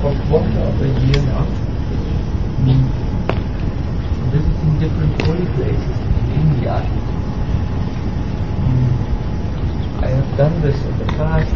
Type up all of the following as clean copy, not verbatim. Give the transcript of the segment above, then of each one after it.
for a quarter of a year now, visiting different holy places in India. I have done this in the past,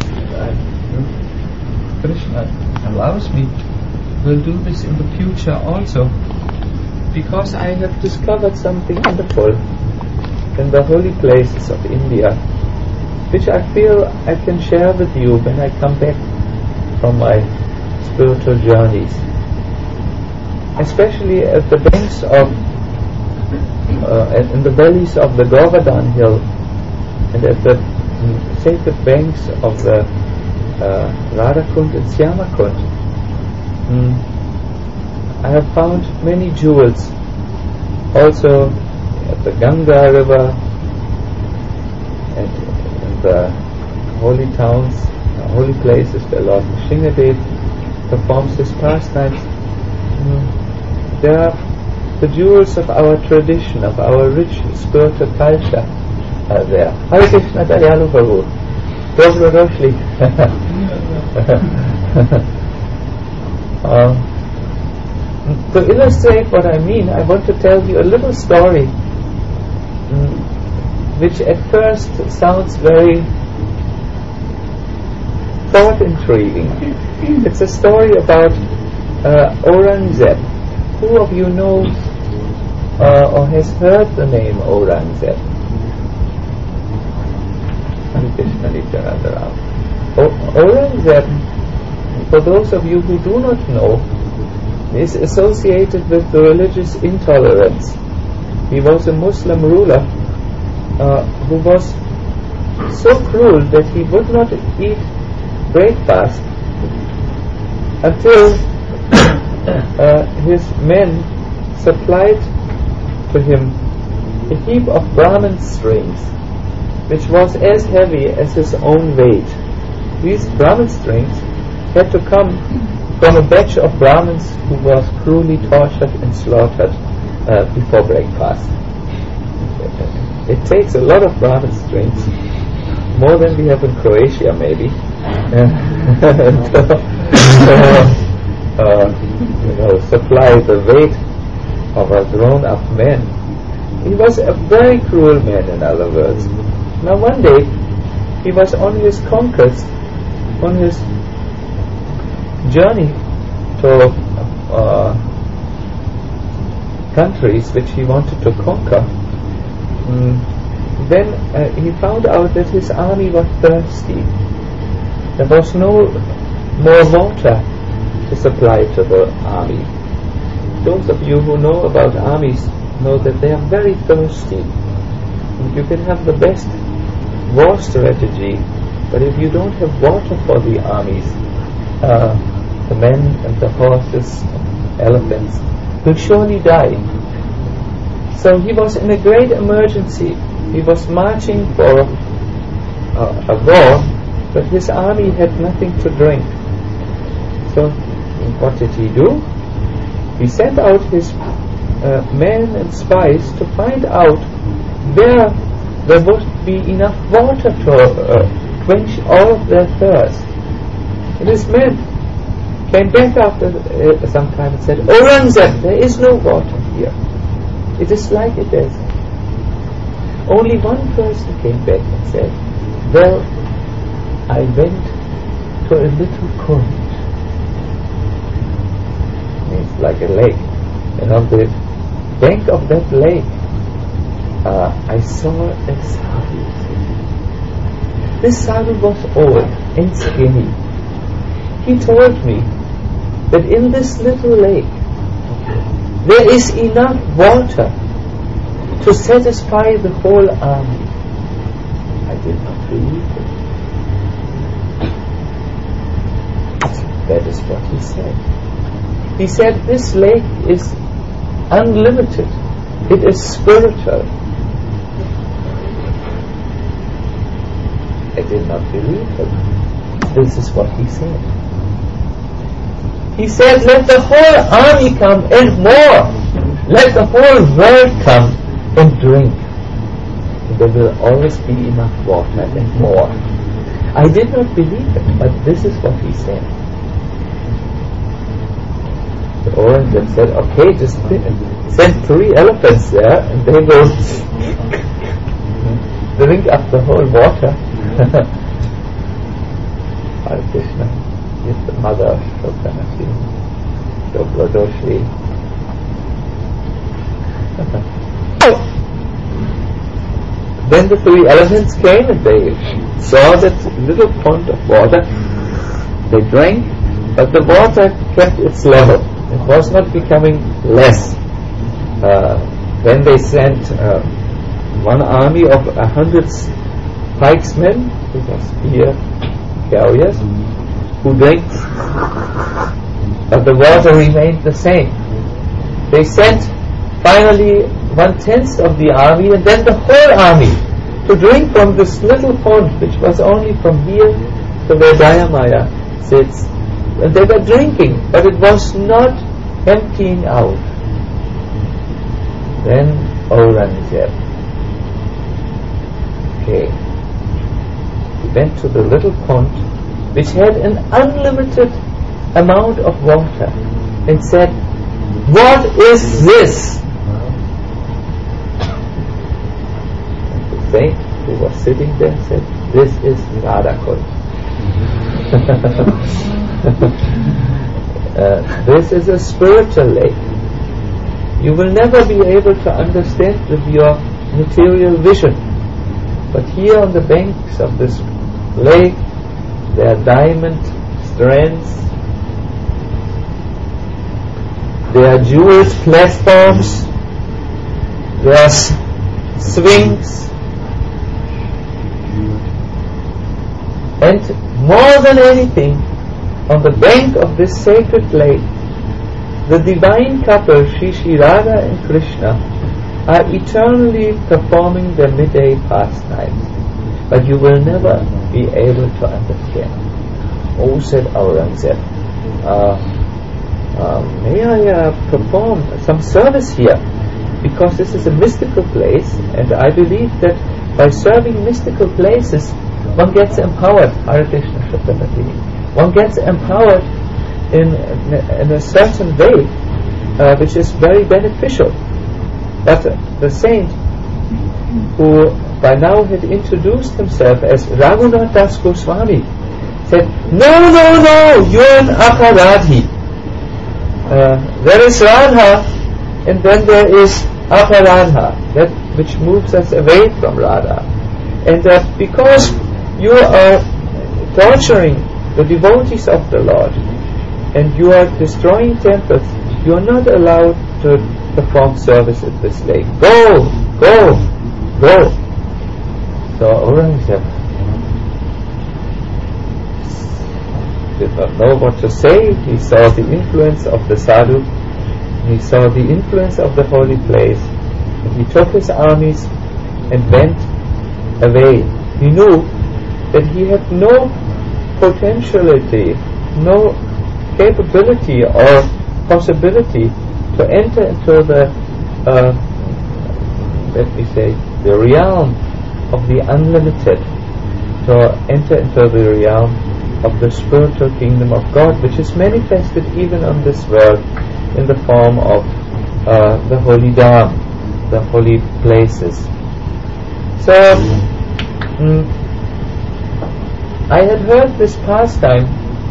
Krishna allows me, will do this in the future also, because I have discovered something wonderful in the holy places of India, which I feel I can share with you when I come back from my spiritual journeys, especially at the banks of in the valleys of the Govardhan hill and at the sacred banks of the Radhakund and Syamakund. I have found many jewels also at the Ganga river and in the holy towns, holy places where Lord Nrsimhadev performs his pastimes. There are the jewels of our tradition, of our rich spiritual culture are there. Hare Krishna Dayalu Prabhu. Dobro Roshli. To illustrate what I mean, I want to tell you a little story which at first sounds very thought-intriguing. It's a story about Aurangzeb. Who of you knows or has heard the name Aurangzeb? Aurangzeb, for those of you who do not know, is associated with the religious intolerance. He was a Muslim ruler who was so cruel that he would not eat breakfast until his men supplied to him a heap of Brahman strings, which was as heavy as his own weight. These Brahman strings had to come from a batch of Brahmins who was cruelly tortured and slaughtered before breakfast. It takes a lot of Brahman strings, more than we have in Croatia maybe, supply the weight of a grown-up man. He was a very cruel man, in other words. Now one day, he was on his conquest, on his journey to countries which he wanted to conquer. Then he found out that his army was thirsty. There was no more water to supply to the army. Those of you who know about armies know that they are very thirsty. And you can have the best war strategy, but if you don't have water for the armies, the men and the horses and elephants will surely die. So he was in a great emergency. He was marching for a war, but his army had nothing to drink. So what did he do? He sent out his men and spies to find out where there would be enough water to quench all of their thirst. And his men came back after some time and said, Aurangzeb, there is no water here. It is like a desert. Only one person came back and said, well, I went to a little current. It's like a lake. And on the bank of that lake, I saw a sadhu. This sadhu was old and skinny. He told me that in this little lake there is enough water to satisfy the whole army. I did not believe it. That is what he said. He said this lake is unlimited. It is spiritual. I did not believe it. This is what he said. He said, let the whole army come and more. Let the whole world come and drink. There will always be enough water and more. I did not believe it, but this is what he said. Aurangzeb said, okay, just send 3 elephants there and they will drink up the whole water. Hare Krishna is the mother of Shokanashi, Shokladoshi. Then the 3 elephants came and they saw that little pond of water. They drank, but the water kept its level. It was not becoming less. Then they sent one army of 100 pikesmen, these are spear carriers, who drank, but the water remained the same. They sent finally 1/10 of the army and then the whole army to drink from this little pond, which was only from here to where Dayamaya sits. And they were drinking, but it was not emptying out. Then Aurangzeb, he went to the little pond, which had an unlimited amount of water, and said, "What is this?" The saint who was sitting there said, "This is Radhakund." This is a spiritual lake. You will never be able to understand with your material vision. But here on the banks of this lake, there are diamond strands, there are jeweled platforms, there are swings, and more than anything, on the bank of this sacred lake, the divine couple, Shri Radha and Krishna, are eternally performing their midday pastimes. But you will never be able to understand. Oh, said Aurangzeb, may I perform some service here? Because this is a mystical place, and I believe that by serving mystical places, one gets empowered. Hare Krishna Shabdamati. One gets empowered in a certain way, which is very beneficial. But the saint, who by now had introduced himself as Raghunath Das Goswami, said, No, you're an Aparadhi. There is Radha, and then there is Aparadha, that which moves us away from Radha. And that because you are torturing the devotees of the Lord, and you are destroying temples, you are not allowed to perform service at this lake. Go! So Aurangzeb did not know what to say. He saw the influence of the sadhu, he saw the influence of the holy place, and he took his armies and went away. He knew that he had no potentiality, no capability or possibility to enter into the the realm of the unlimited, to enter into the realm of the spiritual kingdom of God, which is manifested even on this world in the form of the holy dham, the holy places. So I had heard this pastime,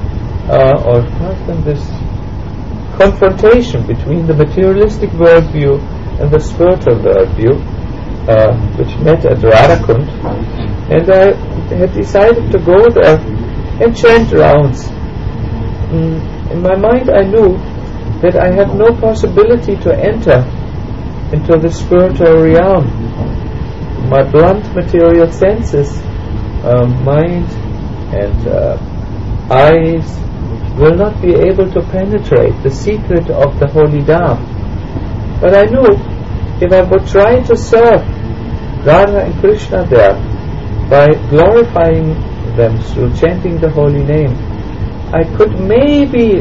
this confrontation between the materialistic worldview and the spiritual worldview, which met at Radhakund, and I had decided to go there and chant rounds. In my mind I knew that I had no possibility to enter into the spiritual realm. My blunt material senses, mind and eyes, will not be able to penetrate the secret of the holy dham. But I knew if I would try to serve Radha and Krishna there by glorifying them through chanting the holy name, I could maybe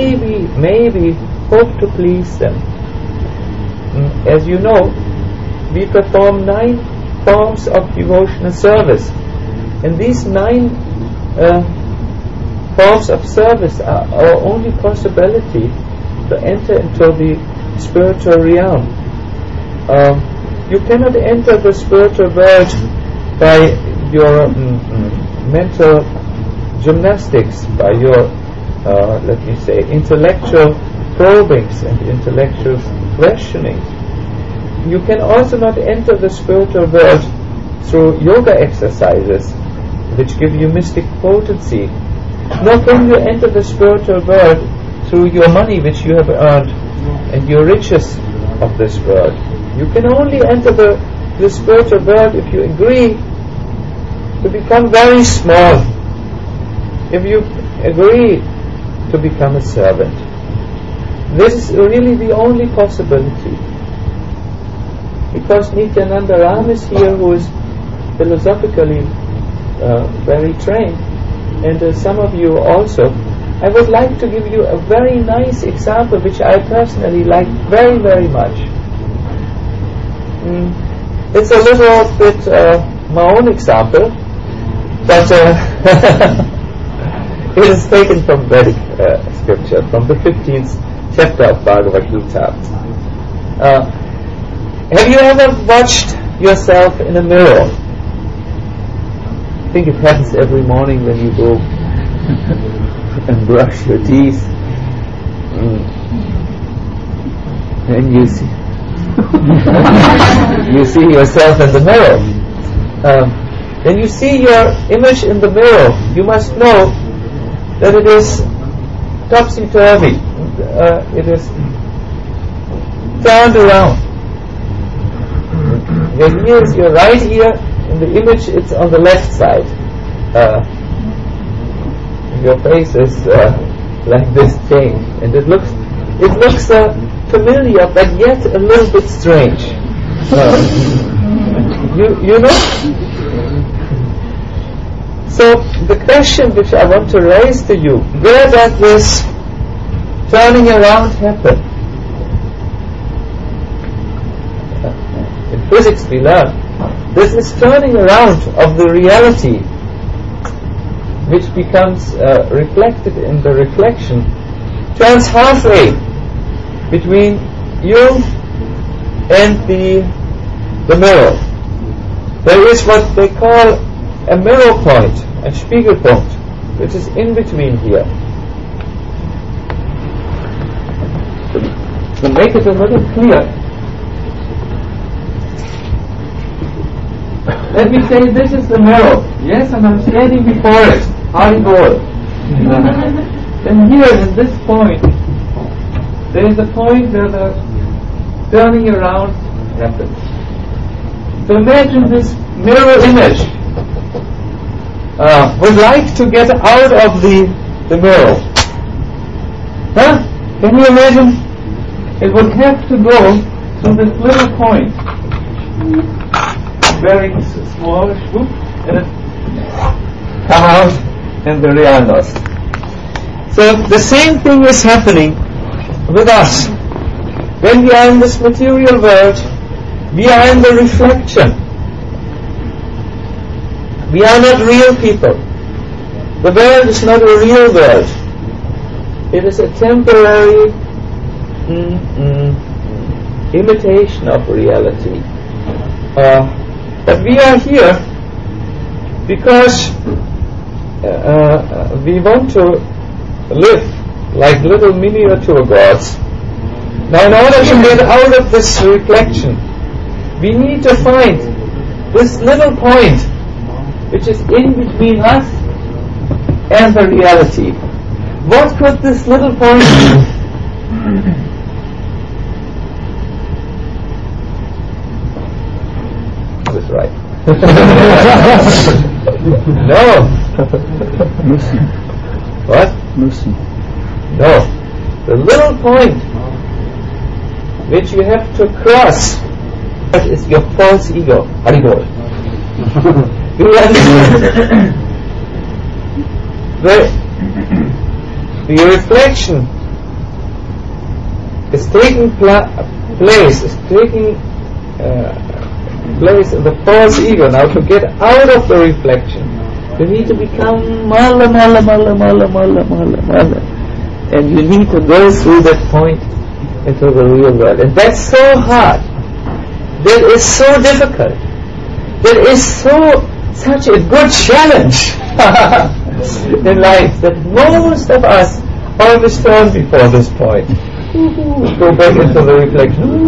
hope to please them. As you know, we perform 9 forms of devotional service, and these 9 forms of service are our only possibility to enter into the spiritual realm. You cannot enter the spiritual world by your mental gymnastics, by your, let me say, intellectual probings and intellectual questioning. You can also not enter the spiritual world through yoga exercises, which give you mystic potency. Nor can you enter the spiritual world through your money which you have earned and your riches of this world. You can only enter the spiritual world if you agree to become very small, if you agree to become a servant. This is really the only possibility. Because Nityananda Ram is here, who is philosophically very trained, and some of you also, I would like to give you a very nice example which I personally like very, very much. It's a little bit my own example, but it is taken from Vedic scripture, from the 15th chapter of Bhagavad Gita. Have you ever watched yourself in a mirror? I think it happens every morning when you go and brush your teeth, and you see you see yourself in the mirror. When you see your image in the mirror, you must know that it is topsy-turvy. It is turned around. Your right ear in the image, it's on the left side. Your face is like this change, and it looks familiar, but yet a little bit strange. You know. So the question which I want to raise to you: where does this turning around happen? In physics, we learn this is turning around of the reality, which becomes reflected in the reflection, turns halfway between you and the mirror. There is what they call a mirror point, a Spiegelpunkt, which is in between here. To make it a little clear, let me say this is the mirror, yes, and I'm standing before it, Hari Bol. And here in this point, there is a point where the turning around happens. So imagine this mirror image would like to get out of the mirror. Huh? Can you imagine? It would have to go to this little point, very small, and it come out in the realness. So the same thing is happening with us. When we are in this material world, we are in the reflection. We are not real people. The world is not a real world. It is a temporary imitation of reality. But we are here because we want to live like little miniature gods. Now, in order to get out of this reflection, we need to find this little point which is in between us and the reality. What could this little point be? That's right. No. What? No. The little point which you have to cross, that is your false ego. Haribol. You understand? The reflection is taking place in the false ego. Now, to get out of the reflection, you need to become mala. And you need to go through that point into the real world. And that's so hard. That is so difficult. That is such a good challenge in life that most of us always turn before this point. Go back into the reflection.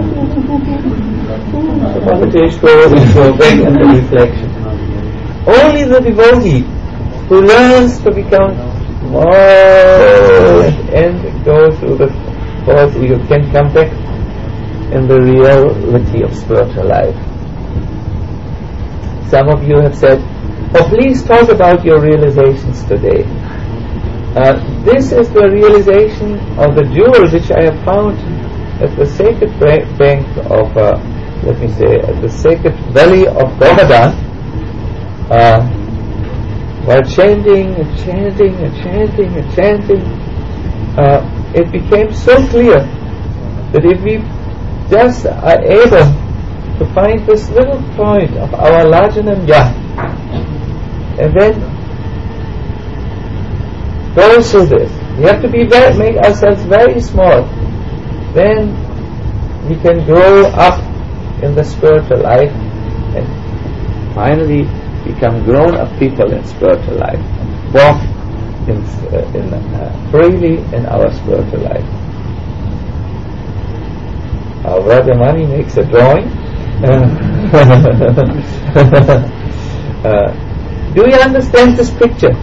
Go back into reflection. Only the devotee who learns to become more and go through the false ego can come back in the reality of spiritual life. Some of you have said, "Oh, please talk about your realizations today." This is the realization of the jewel which I have found at the sacred bank of, at the sacred valley of Govardhan, while chanting and chanting and chanting and chanting, it became so clear that if we just are able to find this little point of our Lajananya and then go through this, we have to make ourselves very small, then we can grow up in the spiritual life and finally become grown-up people in spiritual life, walk freely in our spiritual life. Our brother Mani makes a drawing. Do you understand this picture?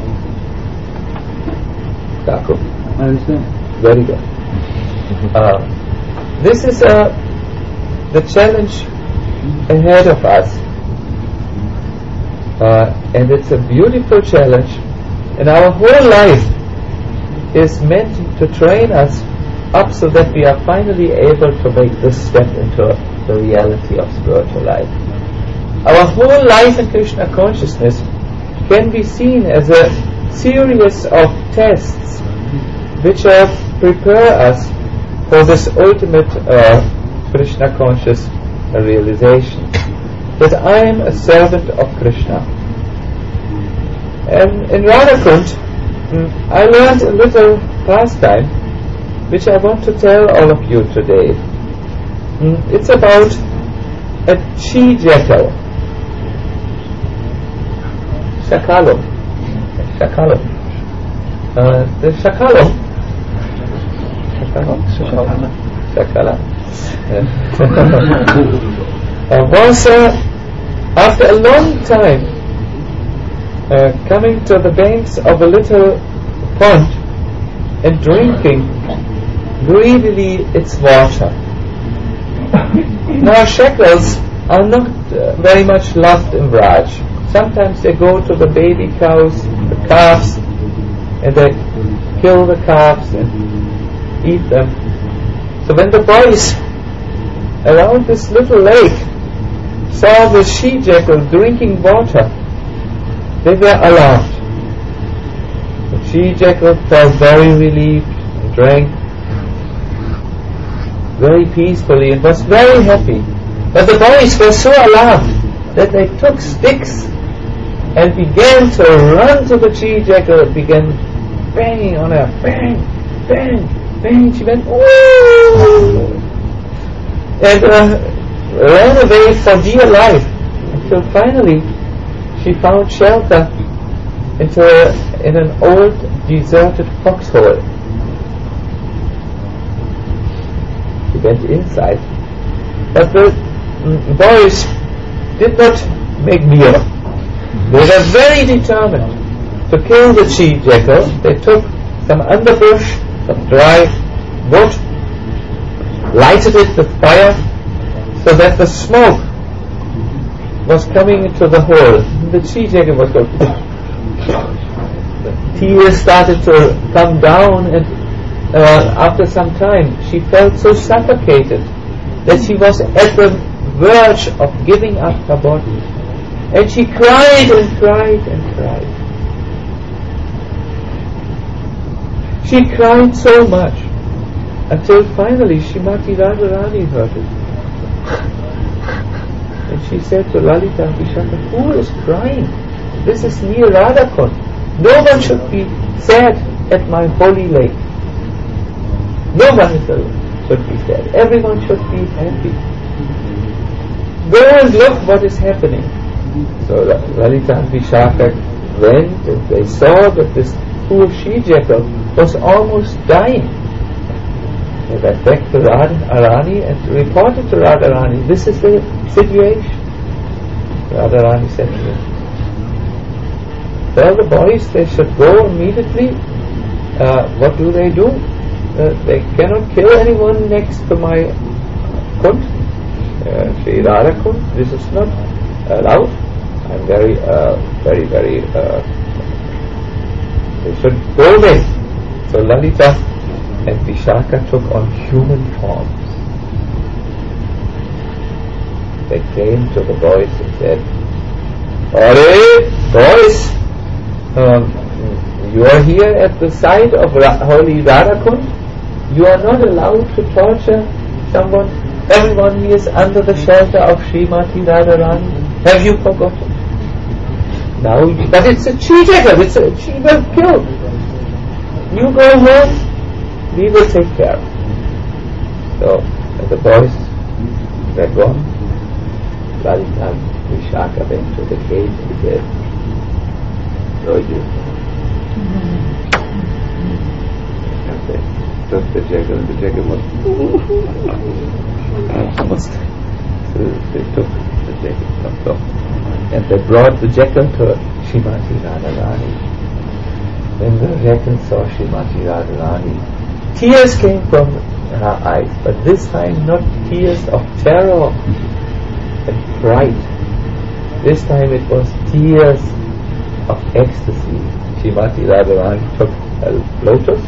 Thakur? I understand. Very good. This is the challenge ahead of us. And it's a beautiful challenge, and our whole life is meant to train us up so that we are finally able to make this step into the reality of spiritual life. Our whole life in Krishna consciousness can be seen as a series of tests which prepare us for this ultimate Krishna conscious realization, that I am a servant of Krishna. And in Radhakund, I learned a little pastime which I want to tell all of you today. It's about a she-jackal. Shakalum. The shakalum. Shakala. Was after a long time coming to the banks of a little pond and drinking greedily its water. Now shakals are not very much loved in Braj. Sometimes they go to the baby cows, the calves, and they kill the calves and eat them. So when the boys around this little lake saw the she-jackal drinking water, they were alarmed. The she-jackal felt very relieved and drank very peacefully and was very happy. But the boys were so alarmed that they took sticks and began to run to the she-jackal and began banging on her. Bang, bang, bang. She went, ooh! And ran away for dear life until finally she found shelter in an old deserted foxhole. She went inside, but the boys did not make beer. They were very determined to kill the she-jackal. They took some underbrush, some dry wood, lighted it with fire so that the smoke was coming into the hole. The she-jackal was going. The tears started to come down, and after some time she felt so suffocated that she was at the verge of giving up her body. And she cried and cried and cried. She cried so much until finally Srimati Radharani heard it. And she said to Lalita and Vishaka, who is crying? This is near Radhakund. No one should be sad at my holy lake. Nobody should be sad. Everyone should be happy. Go and look what is happening. So Lalita and Vishaka went and they saw that this poor she-jackal was almost dying. They went back to Radharani and reported to Radharani, this is the situation. Radharani said to them, tell the boys they should go immediately. What do? They cannot kill anyone next to my Kund, Sri Radha Kund. This is not allowed. I'm very, they should go there. So Lalita and Vishaka took on human forms. They came to the boys and said, boys, you are here at the site of Holy Radhakund. You are not allowed to torture someone. Everyone here is under the shelter of Srimati Radharani. Have you forgotten? Now, but it's a she-jackal. She will kill. You go home. We will take care. So the boys were gone. Lalita and Vishaka went to the cave and said, so you took the jackal was almost they took the jackal and they brought the jackal to Srimati Radharani. When the jackal saw Srimati Radharani, tears came from her eyes, but this time not tears of terror and fright. This time it was tears of ecstasy. Srimati Radharani took a lotus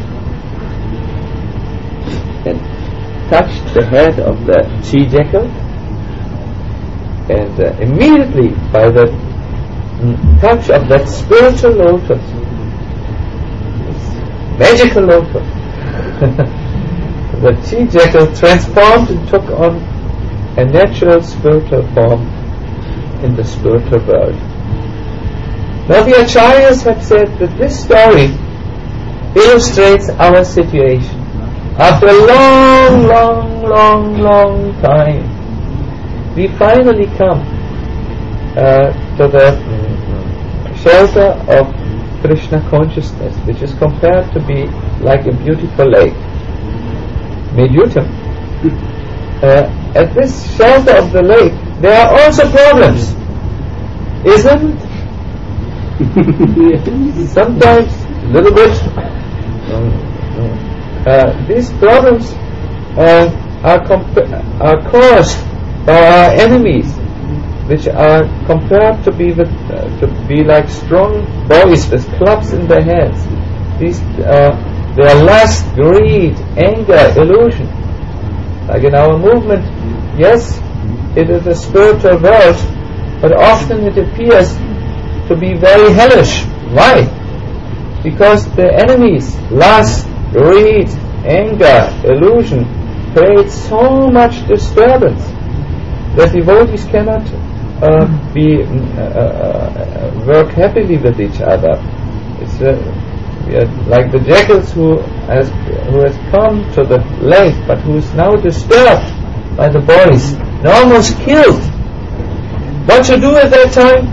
and touched the head of the she-jackal, and immediately by the touch of that spiritual lotus, magical lotus, the she-jackal transformed and took on a natural spiritual form in the spiritual world. Now the Acharyas have said that this story illustrates our situation. After a long time, we finally come to the shelter of Krishna consciousness, which is compared to be like a beautiful lake. Medyutam. At this shelter of the lake, there are also problems, isn't it? Sometimes a little bit. These problems are caused by our enemies, which are compared to be like strong boys with clubs in their hands. They are lust, greed, anger, illusion. Like in our movement, yes, it is a spiritual world, but often it appears to be very hellish. Why? Because the enemies, lust, greed, anger, illusion, create so much disturbance that devotees cannot work happily with each other. It's we are like the jackals who has come to the lake, but who is now disturbed by the boys and almost killed. What to do at that time?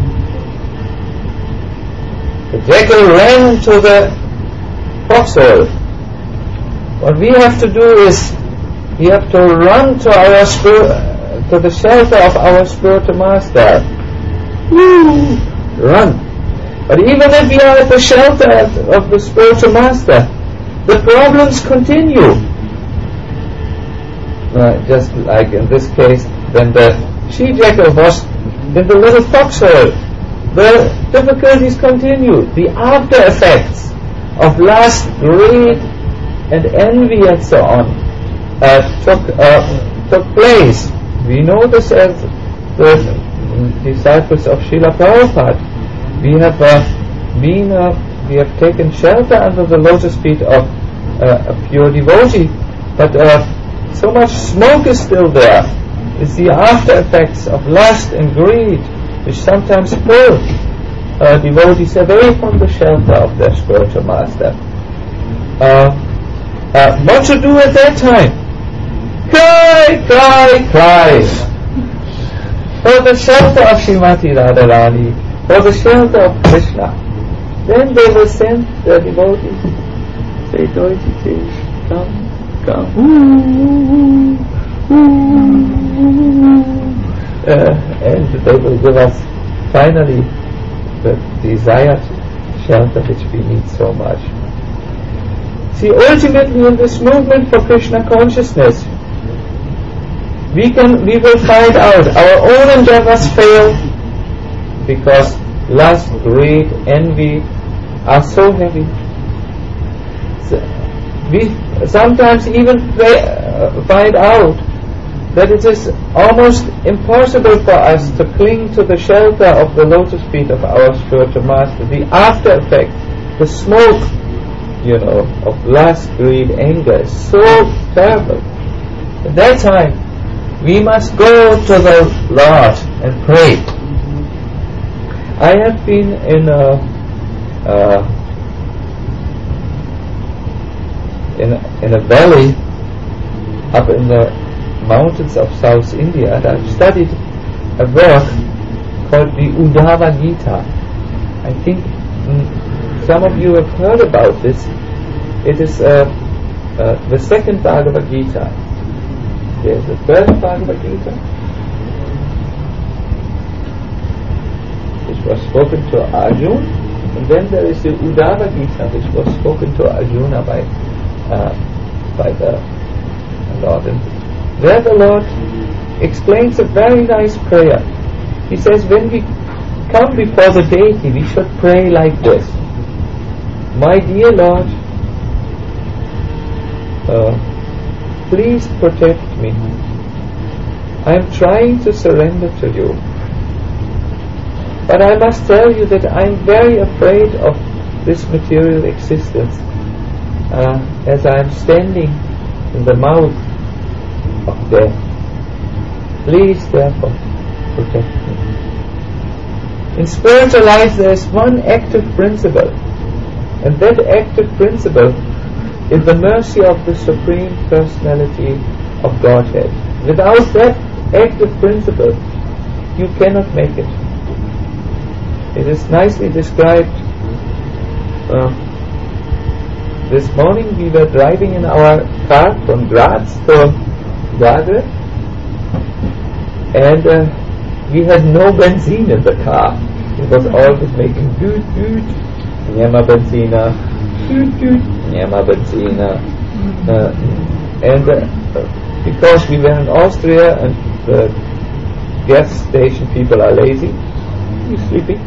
The jackal ran to the foxhole. What we have to do is we have to run to our to the shelter of our spiritual master. Run. But even if we are at the shelter of the spiritual master, the problems continue. Just like in this case, when the she-jackal was in the little foxhole, the difficulties continue. The after effects of lust, greed, and envy and so on took place. We know this as the disciples of Srila Prabhupada. We have we have taken shelter under the lotus feet of a pure devotee, but so much smoke is still there. It's the after effects of lust and greed which sometimes pull devotees away from the shelter of their spiritual master. What to do at that time? Cry, cry, cry. For the shelter of Srimati Radharani, for the shelter of Krishna. Then they will send the devotees, say, Doiji, come, come. And they will give us finally the desired shelter which we need so much. See, ultimately in this movement for Krishna consciousness, we will find out our own endeavors fail because lust, greed, envy are so heavy. So we sometimes even find out that it is almost impossible for us to cling to the shelter of the lotus feet of our spiritual master. The after effect, the smoke, of lust, greed, anger is so terrible. At that time, we must go to the Lord and pray. I have been in a valley up in the mountains of South India, and I've studied a work called the Uddhava Gita. I think some of you have heard about this. It is the second Bhagavad Gita. There's the first Bhagavad Gita, which was spoken to Arjuna, and then there is the Uddhava Gita, which was spoken to Arjuna by the Lord. And there the Lord explains a very nice prayer. He says, when we come before the deity, we should pray like this: My dear Lord, please protect me. I am trying to surrender to you, but I must tell you that I am very afraid of this material existence, as I am standing in the mouth of death. Please therefore protect me. In spiritual life there is one active principle, and that active principle is the mercy of the Supreme Personality of Godhead. Without that active principle, you cannot make it. It is nicely described. This morning we were driving in our car from Graz to Zagreb, and we had no benzene in the car. It was always making doot doot, niema benzina, doot doot, niema benzina. And because we were in Austria and the gas station people are lazy, sleepy,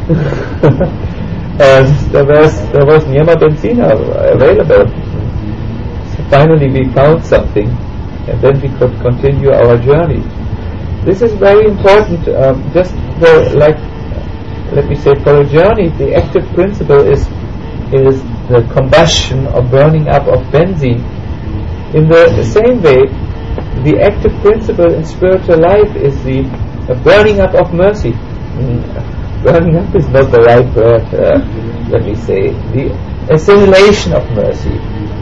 and there was niema benzina available. So finally we found something, and then we could continue our journey. This is very important. Just let me say, for a journey, the active principle is the combustion or burning up of benzene. In the same way, the active principle in spiritual life is the burning up of mercy. Burning up is not the right word. Let me say, the assimilation of mercy.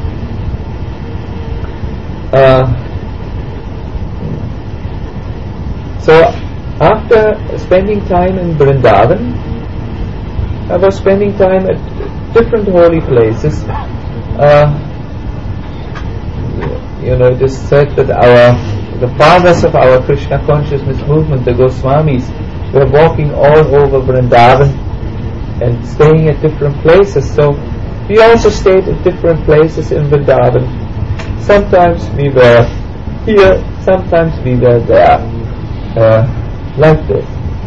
So after spending time in Vrindavan, I was spending time at different holy places. It is said that the fathers of our Krishna consciousness movement, the Goswamis, were walking all over Vrindavan and staying at different places. So we also stayed at different places in Vrindavan. Sometimes we were here, sometimes we were there. Like this,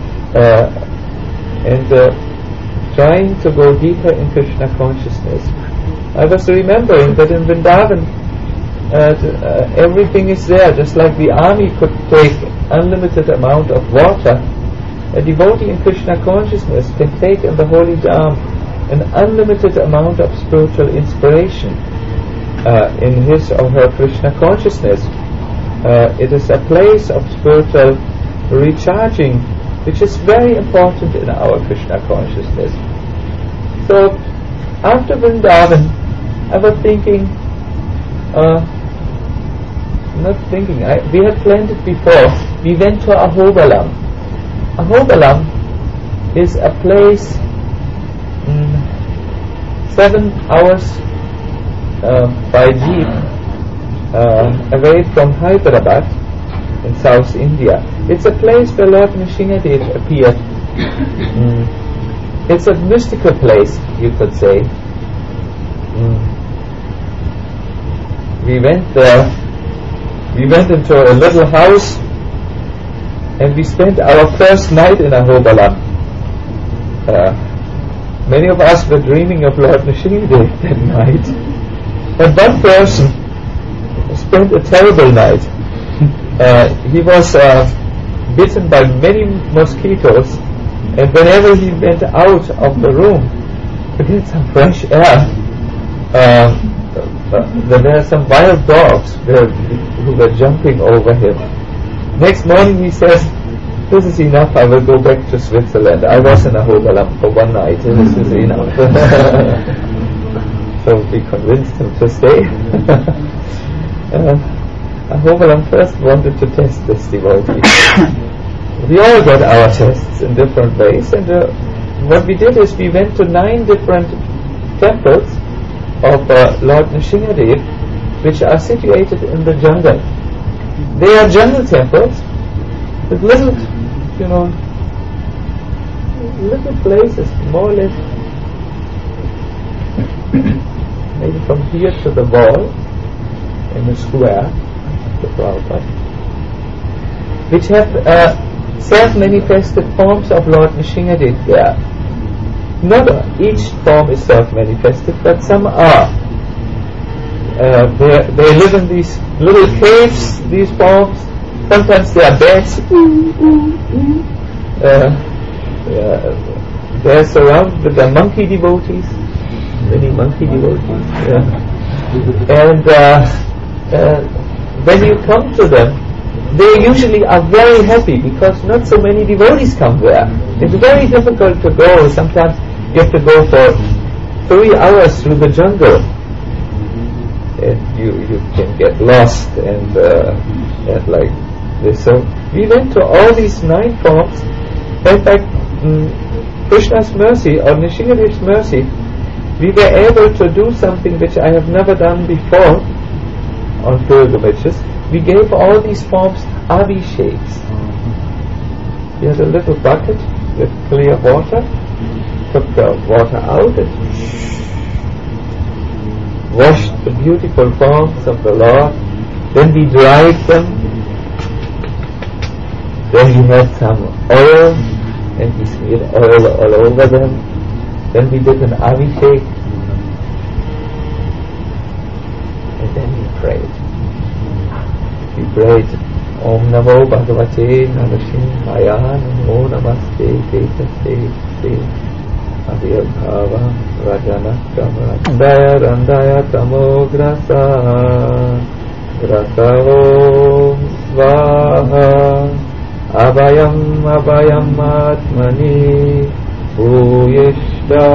and trying to go deeper in Krishna consciousness. I was remembering that in Vrindavan everything is there, just like the army could take unlimited amount of water. A devotee in Krishna consciousness can take in the holy Dham an unlimited amount of spiritual inspiration in his or her Krishna consciousness. It is a place of spiritual recharging, which is very important in our Krishna consciousness. So after Vrindavan, I was thinking, not thinking. We had planned it before. We went to Ahobalam. Ahobalam is a place 7 hours by jeep away from Hyderabad in South India. It's a place where Lord Nrsingadev appeared. It's a mystical place, you could say. We went there. We went into a little house and we spent our first night in Ahobalam. Many of us were dreaming of Lord Nrsingadev that night. And one person spent a terrible night. He was bitten by many mosquitoes, and whenever he went out of the room to get some fresh air, there were some wild dogs who were jumping over him. Next morning he says, "This is enough, I will go back to Switzerland. I was in Ahobalam for one night, this is enough." So we convinced him to stay. Ahobalam first wanted to test this devotee. We all got our tests in different ways, and what we did is we went to 9 different temples of Lord Nrsingadev, which are situated in the jungle. They are jungle temples with little, little places, more or less, maybe from here to the wall in a square, which have self-manifested forms of Lord Nrsingadev there. Not each form is self-manifested, but some are. They live in these little caves, these forms. Sometimes they are bats. They are surrounded with the monkey devotees, many monkey devotees. And when you come to them, they usually are very happy because not so many devotees come there. It's very difficult to go. Sometimes you have to go for 3 hours through the jungle, and you can get lost and like this. So we went to all these 9 forms. In fact, Krishna's mercy or Nrsingadev's mercy, we were able to do something which I have never done before on pilgrimages. We gave all these forms abhisheks. We had a little bucket with clear water, took the water out and washed the beautiful forms of the Lord. Then we dried them. Then we had some oil and we smeared oil all over them. Then we did an abhishek. And then we prayed. We prayed, Om Namo Bhagavate Narasimhaya Namo Namaste Te Adhyabhava Rajanakama Randaya Tamo Grasa Grasa Om Svaha Abhayam Atmani Bhuyishta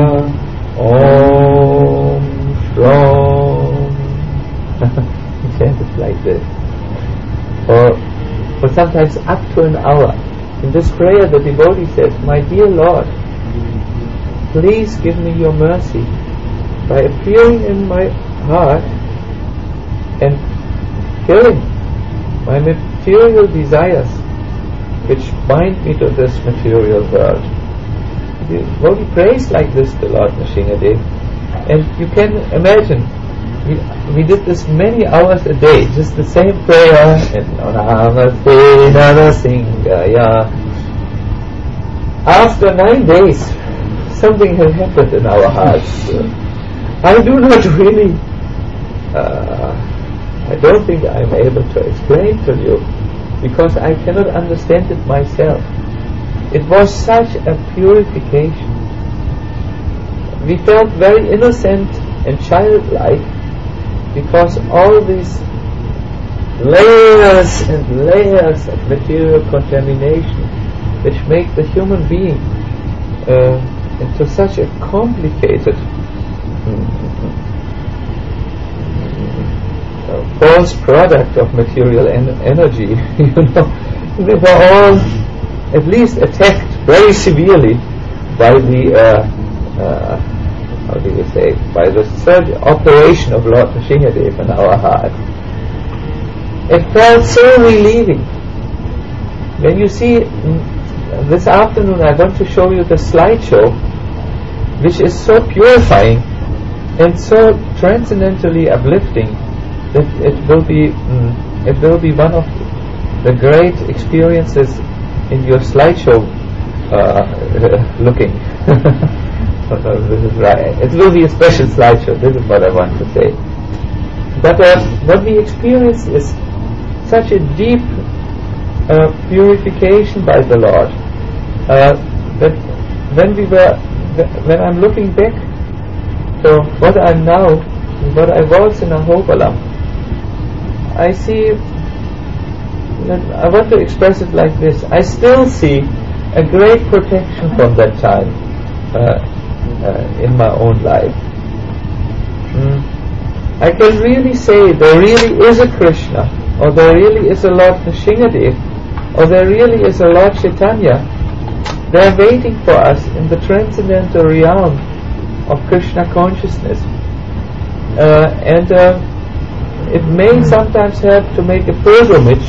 Om Shrom. He chants it like this. For sometimes up to an hour. In this prayer the devotee says, "My dear Lord, please give me your mercy by appearing in my heart and killing my material desires which bind me to this material world." The devotee prays like this to Lord Nrsingadev, and you can imagine we did this many hours a day, just the same prayer, and Namaste Narasingaya. After 9 days, something had happened in our hearts. I do not really, I don't think I'm able to explain to you, because I cannot understand it myself. It was such a purification. We felt very innocent and childlike, because all these layers and layers of material contamination which make the human being into such a complicated false product of material energy. They were all at least attacked very severely by the how do you say, by the third operation of Lord Nrsimhadev in our heart. It felt so relieving. When you see, this afternoon I want to show you the slideshow, which is so purifying and so transcendently uplifting that it will be one of the great experiences in your slideshow looking. This is right. It will be a special slideshow. This is what I want to say. But what we experience is such a deep purification by the Lord that when I'm looking back to what I'm now, what I was in Ahobalam, I see that I want to express it like this. I still see a great protection from that time in my own life. I can really say there really is a Krishna, or there really is a Lord Nrsimhadev, or there really is a Lord Chaitanya. They are waiting for us in the transcendental realm of Krishna consciousness. And it may sometimes help to make a pilgrimage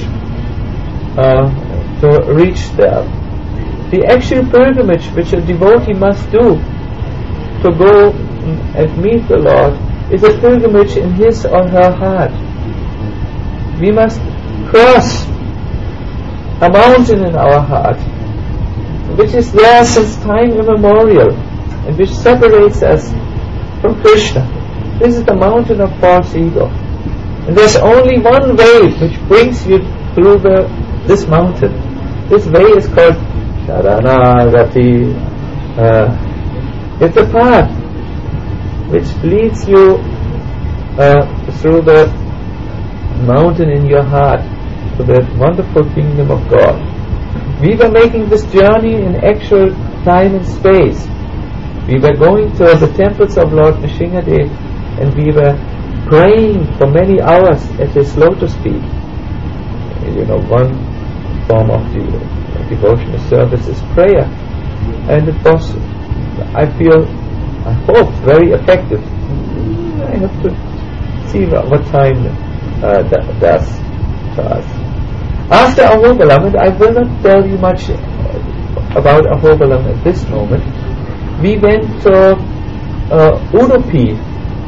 to reach there. The actual pilgrimage which a devotee must do to go and meet the Lord is a pilgrimage in his or her heart. We must cross a mountain in our heart, which is there since time immemorial, and which separates us from Krishna. This is the mountain of false ego. And there's only one way which brings you through this mountain. This way is called Sharanagati. It's a path which leads you through the mountain in your heart to that wonderful kingdom of God. We were making this journey in actual time and space. We were going to the temples of Lord Nrsimhadev, and we were praying for many hours at his lotus feet. One form of the devotional service is prayer, and it was, I hope, very effective. I have to see what time that does to us. After Ahobalam, and I will not tell you much about Ahobalam at this moment, we went to Udupi.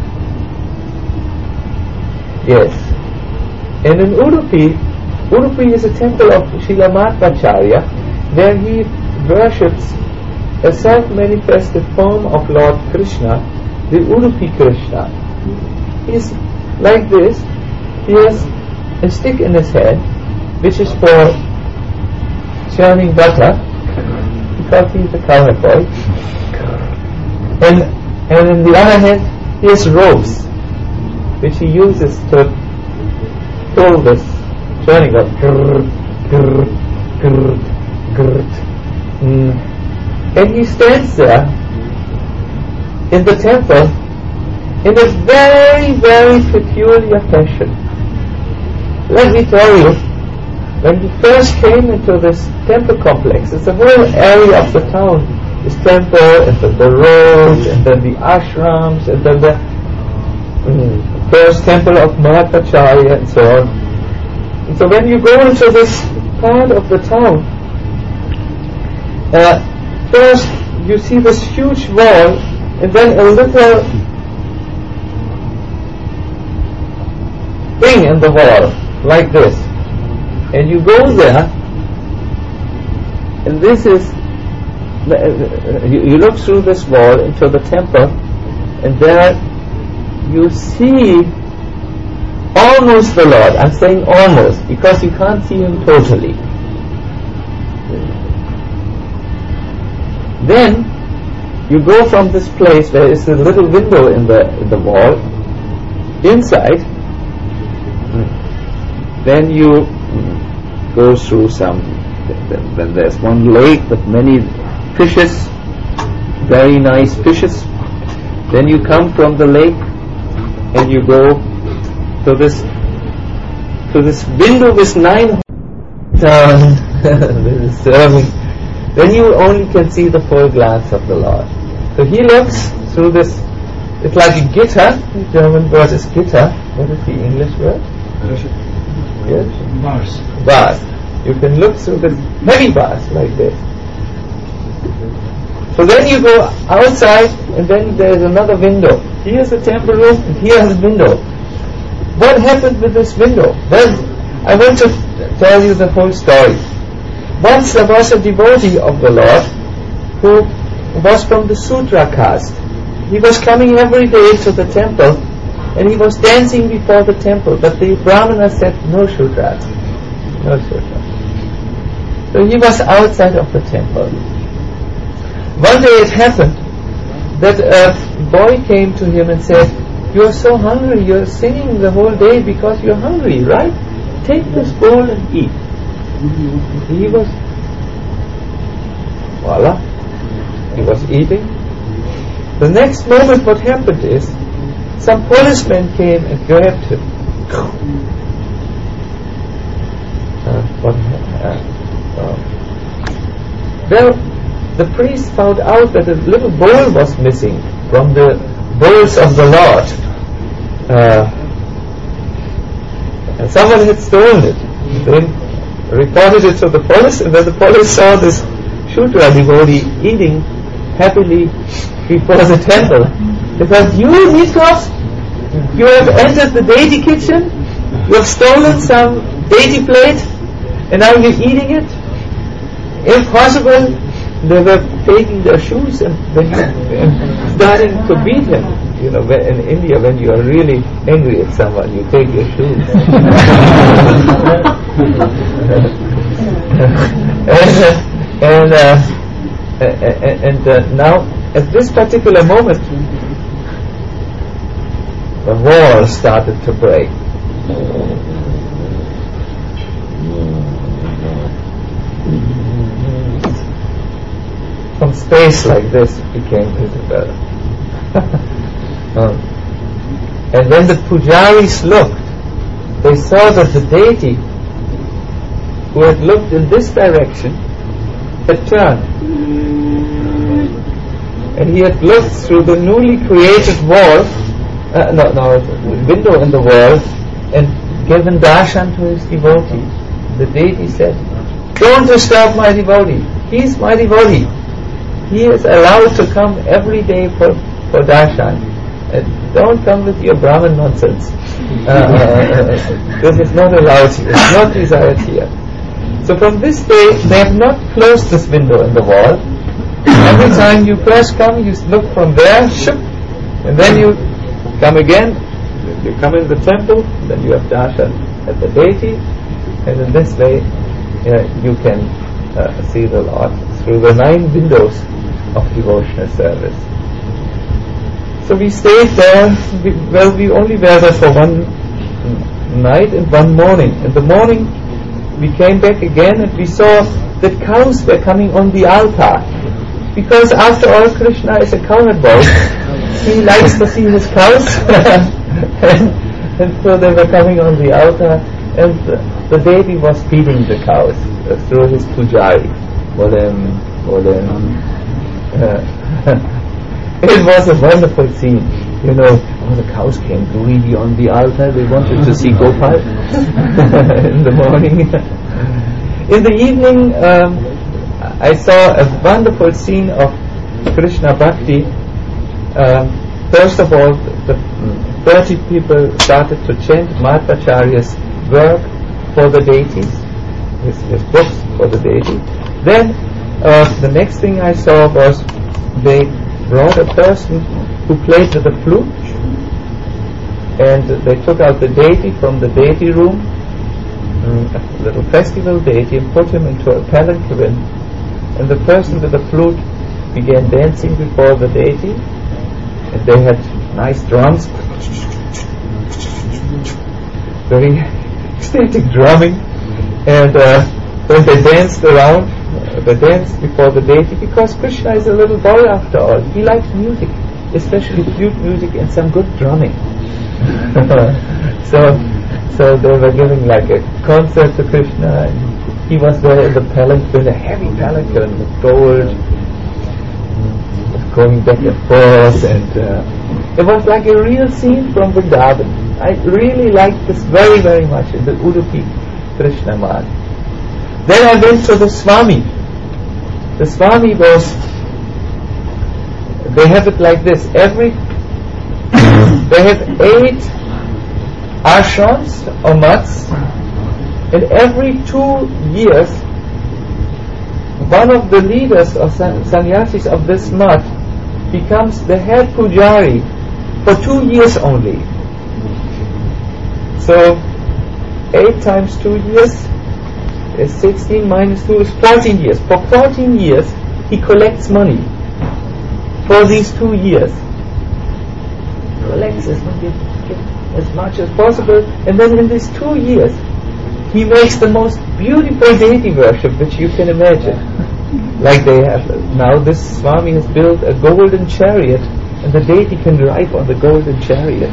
Yes. And in Udupi is a temple of Srila Madhvacharya, where he worships a self-manifested form of Lord Krishna, the Udupi Krishna. He's like this. He has a stick in his hand, which is for churning butter, because he's a cowboy. And in the other hand, he has ropes, which he uses to pull this churning of and he stands there in the temple in a very, very peculiar fashion. Let me tell you, when we first came into this temple complex, it's a whole area of the town, this temple, and then the road, and then the ashrams, and then the first temple of Madhvacharya, and so on. And so when you go into this part of the town, first you see this huge wall, and then a little thing in the wall, like this. And you go there, and this is, you look through this wall into the temple, and there you see almost the Lord. I'm saying almost, because you can't see him totally. Then you go from this place, there is a little window in the wall, inside. Then you go through then there's one lake with many fishes, very nice fishes. Then you come from the lake and you go to this to this window with 9 serving, then you only can see the full glance of the Lord. So he looks through this. It's like a Gitter. The German word is Gitter. What is the English word? Yes? Bars. Bars. You can look through the heavy bars like this. So then you go outside, and then there is another window. Here's the temple room, and here's the window. What happened with this window? Well, I want to tell you the whole story. Once there was a devotee of the Lord who was from the Sudra caste. He was coming every day to the temple, and he was dancing before the temple, but the Brahmana said, no Sudras. No Sudras. So he was outside of the temple. One day it happened that a boy came to him and said, you are so hungry, you are singing the whole day because you are hungry, right? Take this bowl and eat. He was, voila, he was eating. The next moment what happened is, some policemen came and grabbed him. Well, the priest found out that a little bowl was missing from the bowls of the Lord. And someone had stolen it. They reported it to the police, and when the police saw this Shudra devotee eating happily before the temple, they said, you Nikos, you have entered the deity kitchen, you have stolen some deity plate, and now you're eating it? Impossible. They were taking their shoes and starting to beat him. You know, in India, when you are really angry at someone, you take your shoes. and now, at this particular moment, the wall started to break. From space like this became visible. And when the pujaris looked, they saw that the deity who had looked in this direction had turned. And he had looked through the newly created wall, window in the wall, and given darshan to his devotee. The deity said, don't disturb my devotee. He's my devotee. He is allowed to come every day for darshan. Don't come with your Brahman nonsense. This is not allowed here. It's not desired here. So from this day, they have not closed this window in the wall. Every time you first come, you look from there, and then you come again. You come in the temple, then you have darshan at the deity, and in this way, you can see the Lord through the 9 windows of devotional service. So we stayed there. We only were there for one night and one morning. In the morning, we came back again, and we saw that cows were coming on the altar. Because after all, Krishna is a cowherd boy. He likes to see his cows. and so they were coming on the altar, and the deity was feeding the cows through his pujari. It was a wonderful scene. You know, all the cows came greedy on the altar. They wanted to see Gopal in the morning. In the evening, I saw a wonderful scene of Krishna Bhakti. First of all, the 30 people started to chant Madhvacharya's work for the deities, his books for the deity. Then, the next thing I saw was they brought a person who played with the flute, and they took out the deity from the deity room, a little festival deity, and put him into a palanquin, and the person with the flute began dancing before the deity, and they had nice drums, very ecstatic drumming, and when they danced around, they danced before the deity, because Krishna is a little boy after all. He likes music, especially flute music and some good drumming. So So they were giving like a concert to Krishna, and he was there in the palanquin, a heavy palanquin with gold, going back and forth, and it was like a real scene from Vrindavan. I really liked this very, very much in the Udupi Krishna Marg. Then I went to the Swami. The Swami was, they have it like this, they have 8 ashrams or mats, and every 2 years one of the leaders or sannyasis of this mat becomes the head pujari for 2 years only. So 8 times 2 years is 16, minus 2 is 14 years. For 14 years he collects money for these 2 years. Collects as much as possible, and then in these 2 years he makes the most beautiful deity worship which you can imagine. Like they have now, this Swami has built a golden chariot, and the deity can drive on the golden chariot.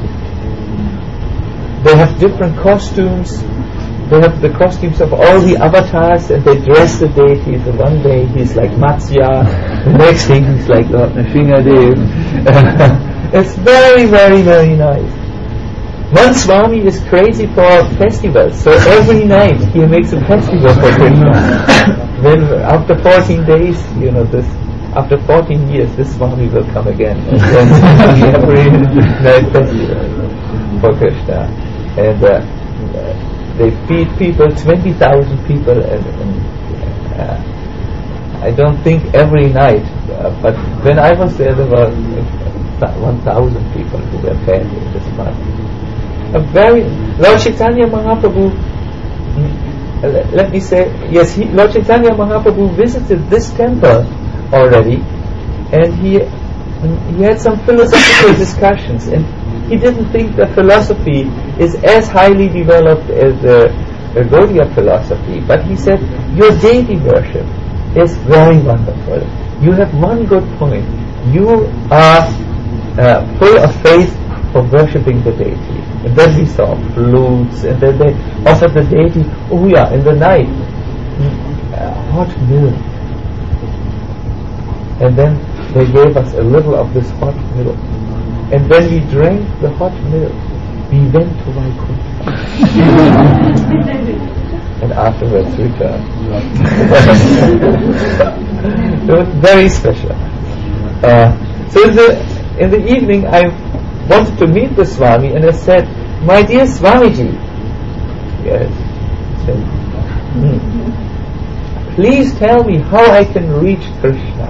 They have different costumes. They have the costumes of all the avatars, and they dress the deities. And one day he's like Matsya, the next day he's like Lord Nrsingadev. It's very, very, very nice. One Swami is crazy for festivals, so every night he makes a festival for Krishna. Then after 14 days, after 14 years, this Swami will come again. And then every night festival for Krishna. And they feed people, 20,000 people, and I don't think every night, but when I was there were 1,000 people who were fed in this month. Lord Chaitanya Mahaprabhu, let me say, yes, Lord Chaitanya Mahaprabhu visited this temple already, and he had some philosophical discussions, and he didn't think that philosophy is as highly developed as the Gaudiya philosophy, but he said, your deity worship is very wonderful. You have one good point. You are full of faith for worshipping the deity. And then we saw flutes, and then they offered the deity, in the night, hot milk. And then they gave us a little of this hot milk. And when we drank the hot milk, we went to Vaikuntha. And afterwards returned. It was very special. So in the evening, I wanted to meet the Swami, and I said, my dear Swamiji, yes, said, please tell me how I can reach Krishna.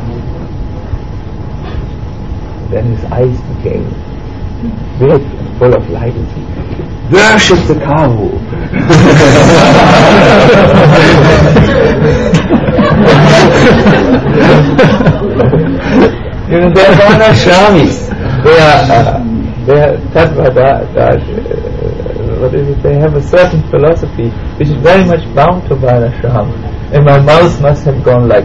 Then his eyes became big and full of light, and he worship the cow. They are Varnashramis. They are they have a certain philosophy which is very much bound to Varnashram, and my mouth must have gone like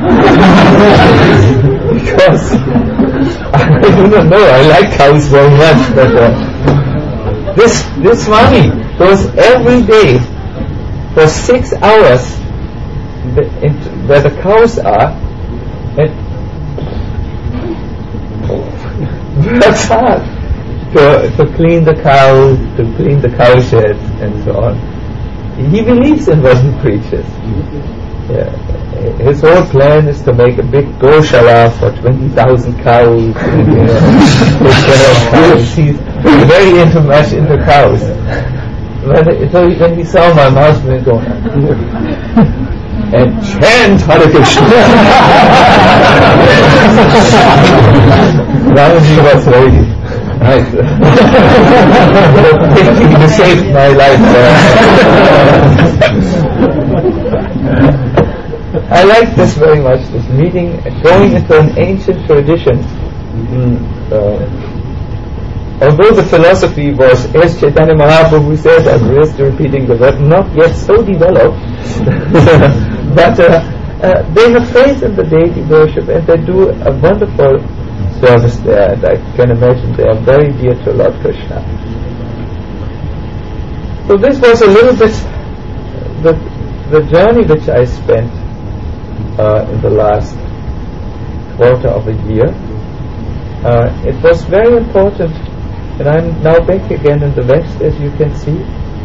because I do not know, I like cows very much, but this Swami goes every day for 6 hours where the cows are, and works hard to clean the cows, to clean the cow sheds, and so on. He believes in what he preaches. Yeah. His whole plan is to make a big Goshala for 20,000 cows. He's very much into cows. When he saw my mouth, he go and chant Hare Krishna. Ramaji was very nice. He saved my life. I like this very much, this meeting, going into an ancient tradition. Although the philosophy was, as Chaitanya Mahaprabhu said, I'm just repeating the word, not yet so developed, but they have faith in the deity worship, and they do a wonderful service there, and I can imagine they are very dear to Lord Krishna. So this was a little bit the journey which I spent in the last quarter of a year. It was very important, and I'm now back again in the West, as you can see.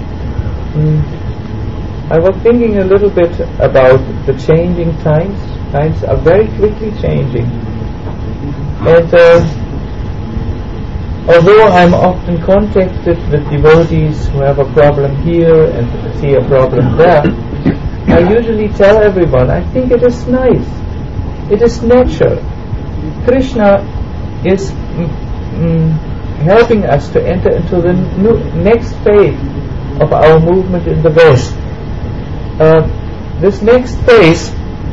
I was thinking a little bit about the changing times. Times are very quickly changing. And although I'm often contacted with devotees who have a problem here and see a problem there, I usually tell everyone, I think it is nice. It is natural. Krishna is helping us to enter into the next phase of our movement in the West. This next phase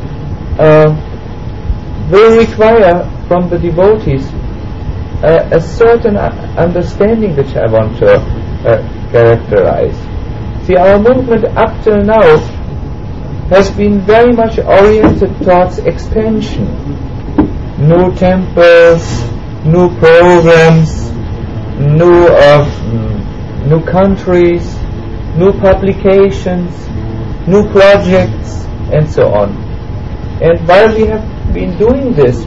will require from the devotees a certain understanding which I want to characterize. See, our movement up till now has been very much oriented towards expansion. New temples, new programs, new countries, new publications, new projects, and so on. And while we have been doing this,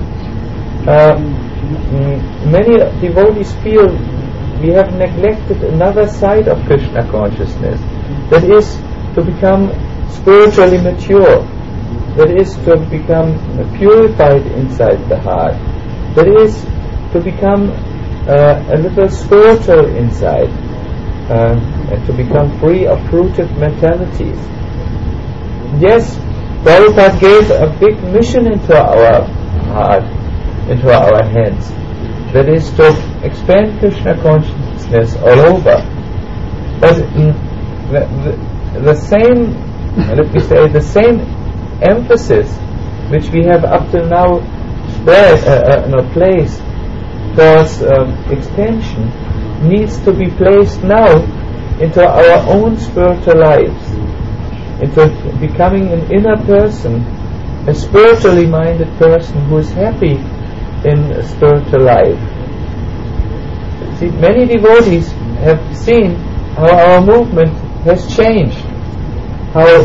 many devotees feel we have neglected another side of Krishna consciousness, that is to become spiritually mature, that is to become purified inside the heart, that is to become a little spiritual inside, and to become free of rooted mentalities. Yes, Prabhupada gave a big mission into our heart, into our hands, that is to expand Krishna consciousness all over. But the same, let me say, the same emphasis which we have up till now placed towards expansion needs to be placed now into our own spiritual lives, into becoming an inner person, a spiritually minded person who is happy in spiritual life. See, many devotees have seen how our movement has changed, how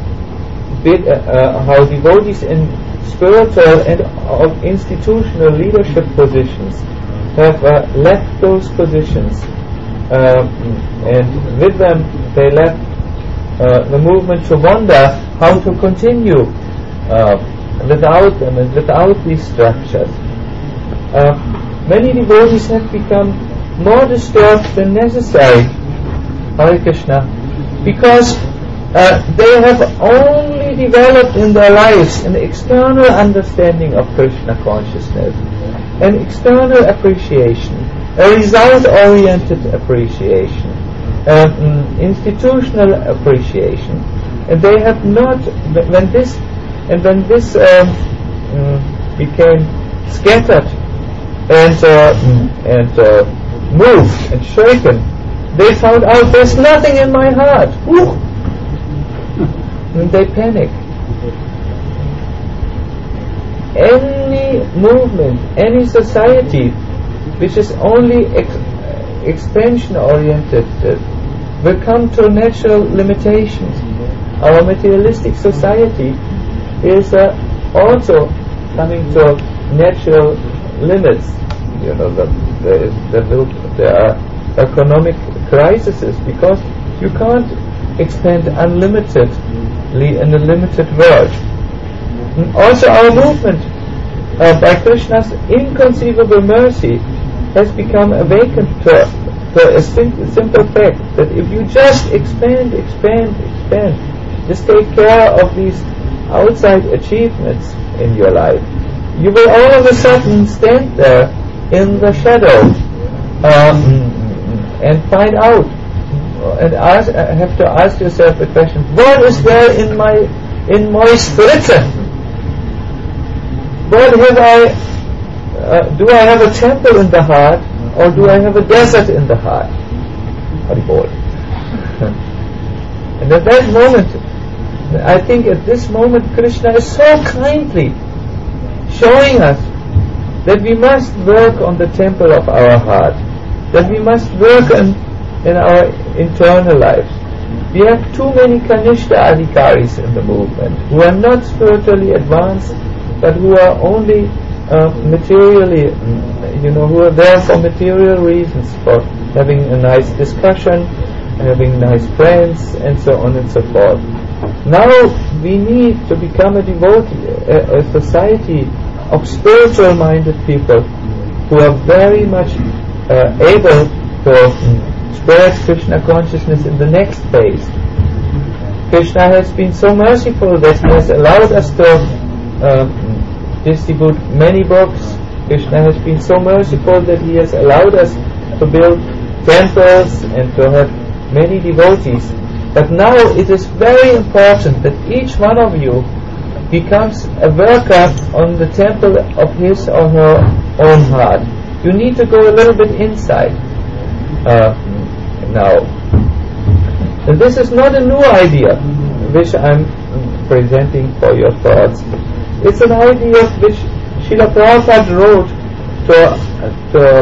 devotees in spiritual and institutional leadership positions have left those positions, and with them they left the movement to wonder how to continue without them and without these structures. Many devotees have become more disturbed than necessary, Hare Krishna, because they have only developed in their lives an external understanding of Krishna consciousness, an external appreciation, a result-oriented appreciation, institutional appreciation, and they have not. When this became scattered and moved and shaken, they found out there's nothing in my heart. And they panic. Any movement, any society which is only expansion oriented will come to natural limitations. Our materialistic society is also coming to natural limits. You know, there are economic crises because you can't expand unlimitedly in a limited world. And also our movement, by Krishna's inconceivable mercy, has become awakened to a simple fact that if you just expand, just take care of these outside achievements in your life, you will all of a sudden stand there in the shadow and find out and have to ask yourself the question: what is there in my spirit? What have I? Do I have a temple in the heart, or do I have a desert in the heart? Haribol. And at that moment, I think at this moment, Krishna is so kindly showing us that we must work on the temple of our heart, that we must work in our internal lives, We have too many Kanishta Adhikaris in the movement who are not spiritually advanced, but who are only materially, who are there for material reasons, for having a nice discussion, having nice friends, and so on and so forth. Now we need to become a devotee, a society of spiritual-minded people who are very much able to spread Krishna consciousness in the next phase. Krishna has been so merciful that he has allowed us to distribute many books. Krishna has been so merciful that he has allowed us to build temples and to have many devotees. But now it is very important that each one of you becomes a worker on the temple of his or her own heart. You need to go a little bit inside now. And this is not a new idea which I'm presenting for your thoughts. It's an idea which Srila Prabhupada wrote to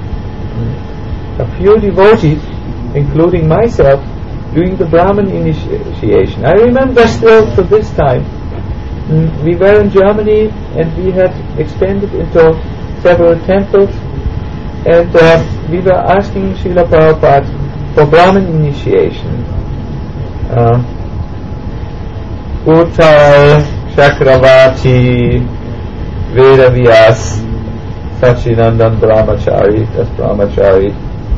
a few devotees, including myself, during the Brahman initiation. I remember still to this time, we were in Germany and we had expanded into several temples, and we were asking Srila Prabhupada for Brahman initiation. Uttal, Chakravati, Vedavyas, Sachinandan Brahmachari, that's Brahmachari,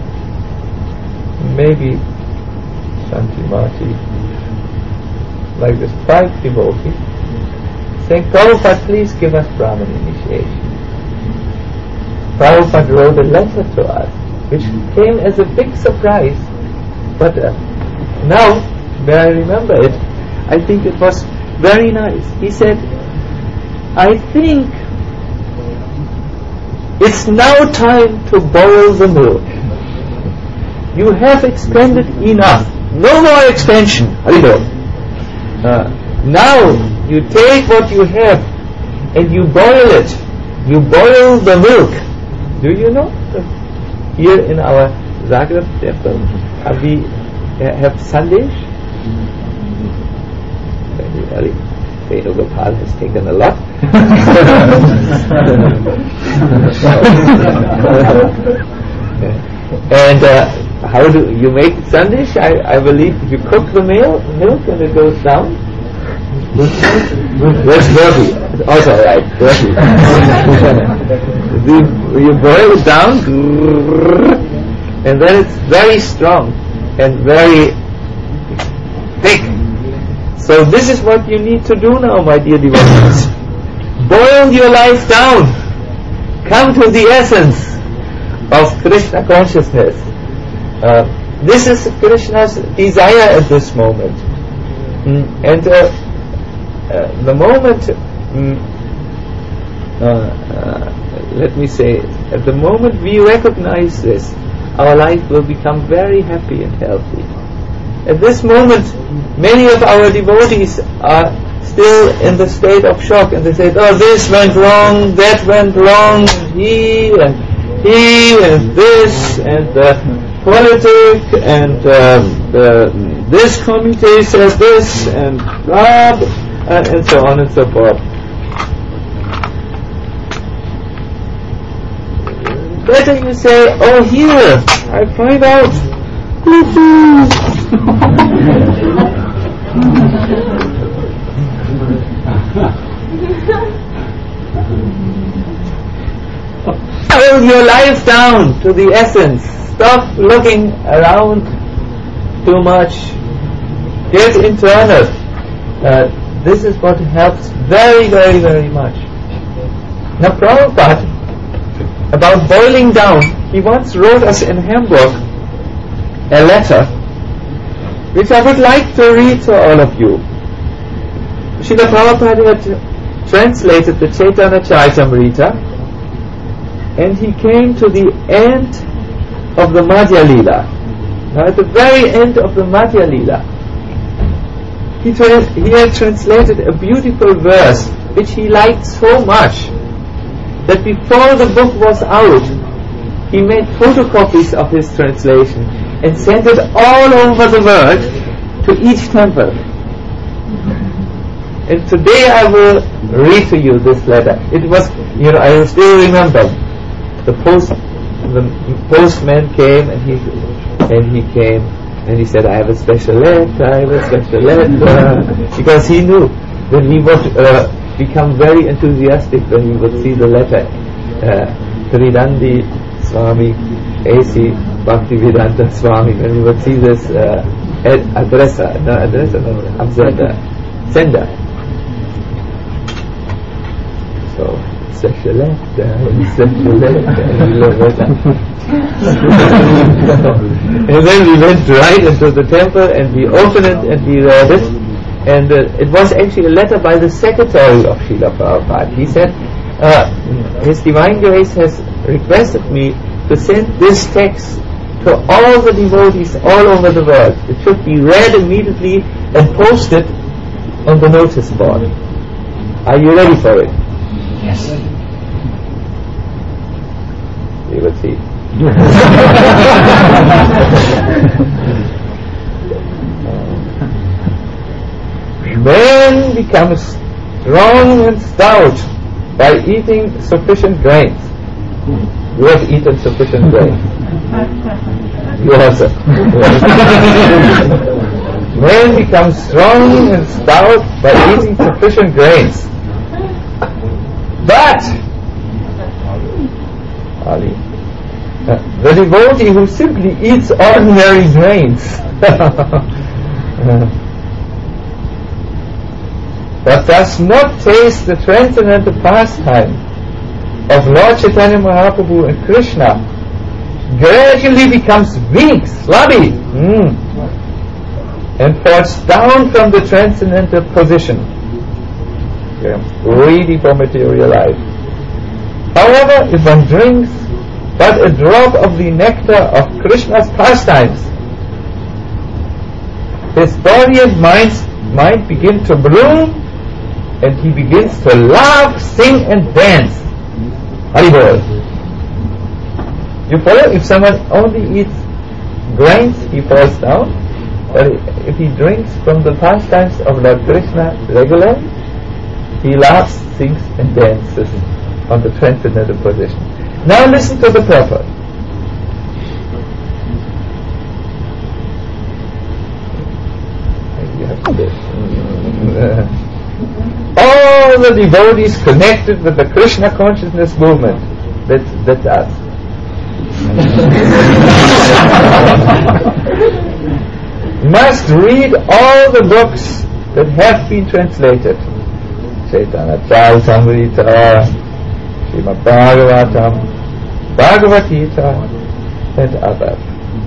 maybe Shantimati, like this, 5 devotees, saying, Prabhupada, please give us Brahman initiation. Prabhupada wrote a letter to us, which came as a big surprise, but now, when I remember it, I think it was very nice. He said, I think it's now time to boil the milk. You have expended enough. No more expansion. Now you take what you have and you boil it. You boil the milk. Do you know? Here in our Zagreb temple, we have Sandesh. Very early. Venugopal has taken a lot. And how do you make Sandesh? I believe you cook the milk and it goes down. That's dirty. Also right, dirty. You boil it down, and then it's very strong and very thick. So this is what you need to do now, my dear devotees. Boil your life down. Come to the essence of Krishna consciousness. This is Krishna's desire at this moment. And the moment, let me say, at the moment we recognize this, our life will become very happy and healthy. At this moment, many of our devotees are still in the state of shock, and they say, oh, this went wrong, that went wrong, he and this, and politics, and this committee says this, and blah, and so on and so forth. Better you say, oh, here, I find out. Boil your life down to the essence. Stop looking around too much. Get internal. This is what helps very, very, very much. Now Prabhupada, about boiling down, he once wrote us in Hamburg a letter which I would like to read to all of you. Srila Prabhupada had translated the Chaitanya Charitamrita, and he came to the end of the Madhya Lila. Now at the very end of the Madhya Lila, he had translated a beautiful verse which he liked so much that before the book was out, he made photocopies of his translation and sent it all over the world to each temple. And today I will read to you this letter. It was, I still remember the postman came and he came and he said, I have a special letter, because he knew that we would become very enthusiastic when we would see the letter. Tridandi Swami A.C. Bhaktivedanta Swami, when we would see this sender. So, special letter. And then we went right into the temple and we opened it and we read it. And it was actually a letter by the secretary of Srila Prabhupada. He said, His Divine Grace has requested me to send this text to all the devotees all over the world. It should be read immediately and posted on the notice board. Are you ready for it? Yes. We will see. Man becomes strong and stout by eating sufficient grains. You have eaten sufficient grains. You also. Man becomes strong and stout by eating sufficient grains. But the devotee who simply eats ordinary grains but does not taste the transcendental pastime of Lord Chaitanya Mahaprabhu and Krishna gradually becomes weak, slubby, and falls down from the transcendental position, greedy for material life. However, if one drinks but a drop of the nectar of Krishna's pastimes, his body and mind begin to bloom, and he begins to laugh, sing and dance. Haribol. You follow? If someone only eats grains, he falls down. But if he drinks from the pastimes of Lord Krishna regularly, he laughs, sings and dances on the transcendental position. Now listen to the purport. All the devotees connected with the Krishna consciousness movement, that's us, must read all the books that have been translated. Chaitanya Charitamrita, Srimad Bhagavatam, Bhagavad Gita, and others.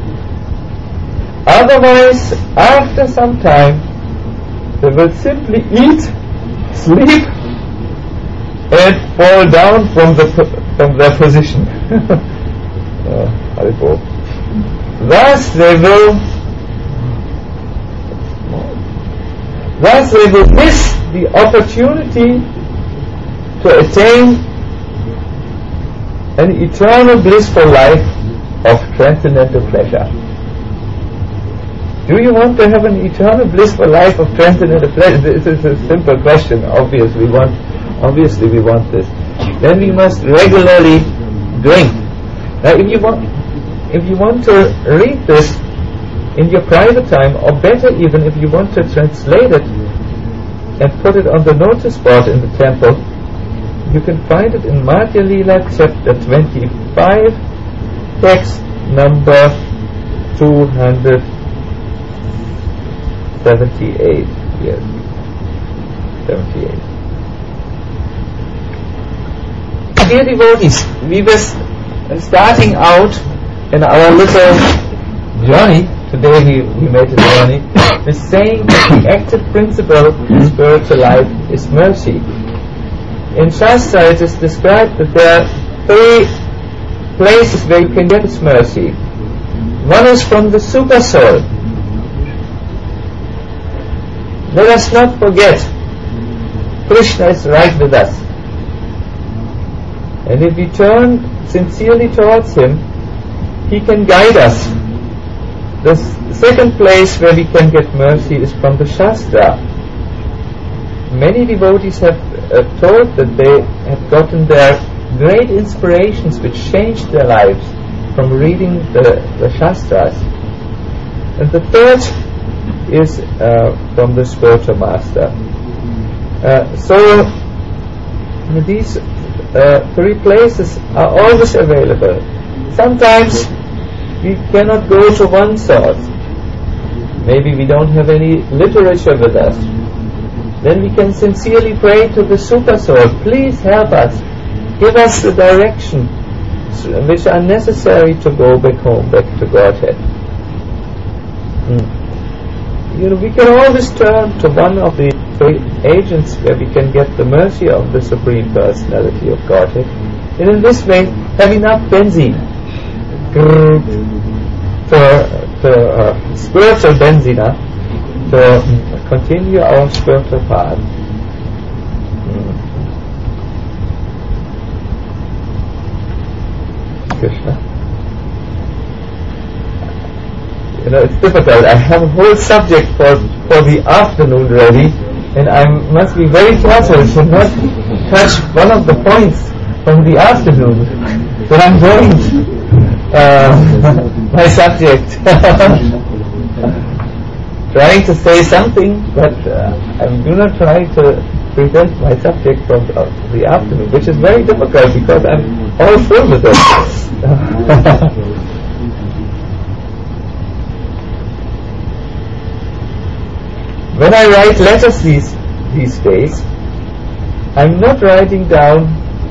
Otherwise, after some time, they will simply eat, sleep, and fall down from their position. Thus they will miss the opportunity to attain an eternal blissful life of transcendental pleasure. Do you want to have an eternal blissful life of transcendental pleasure? This is a simple question. Obviously we want this. Then we must regularly drink. Now if you want to read this in your private time, or better even if you want to translate it and put it on the notice board in the temple, you can find it in Madhya Leela chapter 25, text number 278. Yes, 78. Dear devotees, we were starting out in our little journey. Today we made a journey with saying that the active principle in spiritual life is mercy. In Shastra it is described that there are 3 places where you can get this mercy. One is from the super soul. Let us not forget, Krishna is right with us. And if we turn sincerely towards Him, He can guide us. The second place where we can get mercy is from the Shastra. Many devotees have told that they have gotten their great inspirations which changed their lives from reading the Shastras. And the third is from the spiritual master. So these three places are always available. Sometimes we cannot go to one source. Maybe we don't have any literature with us. Then we can sincerely pray to the Super Soul, please help us, give us the direction which are necessary to go back home, back to Godhead. We can always turn to one of the three agents where we can get the mercy of the Supreme Personality of Godhead, and in this way have enough benzene to spiritual benzina to continue our spiritual path. Krishna. It's difficult. I have a whole subject for the afternoon ready, and I must be very careful to not touch one of the points from the afternoon. So I'm going my subject, trying to say something, but I do not try to present my subject from the afternoon, which is very difficult because I'm all full with it. When I write letters these days, I'm not writing down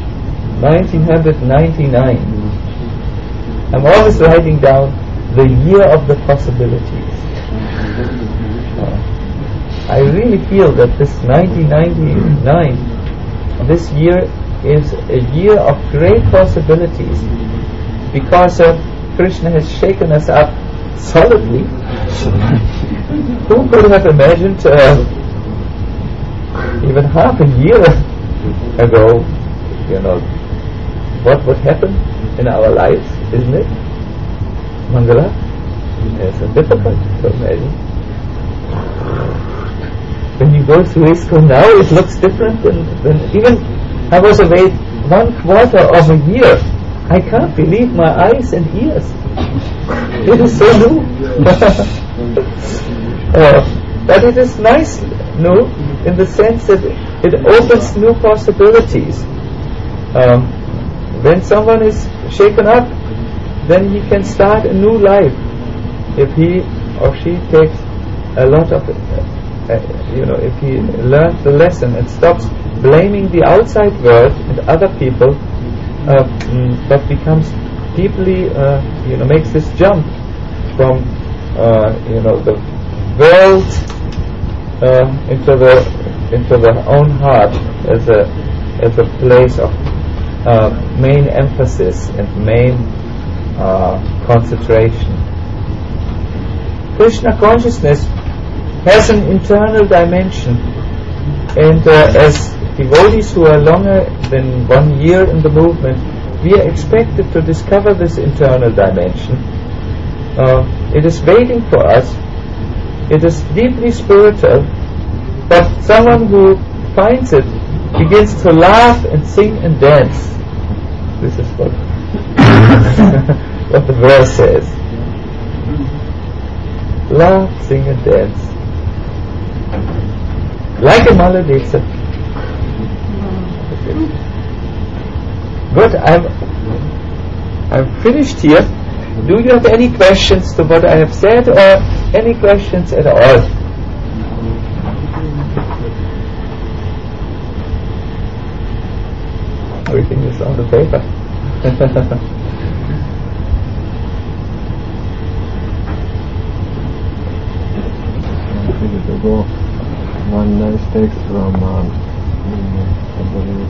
1999. I'm always writing down the year of the possibilities. I really feel that this 1999, this year is a year of great possibilities because Krishna has shaken us up solidly. Who could have imagined even half a year ago, what would happen in our lives, isn't it? Mangala? It's difficult to imagine. When you go through ISKCON now, it looks different than even I was away 1/4 of a year. I can't believe my eyes and ears. It is so new. But it is nice, in the sense that it opens new possibilities. When someone is shaken up, then he can start a new life. If he or she takes a lot of, if he learns the lesson and stops blaming the outside world and other people, but becomes deeply, makes this jump from, the world into the own heart as a place of main emphasis and main concentration. Krishna consciousness has an internal dimension, and as devotees who are longer than 1 year in the movement, we are expected to discover this internal dimension. It is waiting for us. It is deeply spiritual, but someone who finds it begins to laugh and sing and dance. This is what what the verse says. Laugh, sing and dance. Like a Maladesa. Good, I'm finished here. Do you have any questions to what I have said, or any questions at all? Everything is on the paper. Ago, one nice text from I believe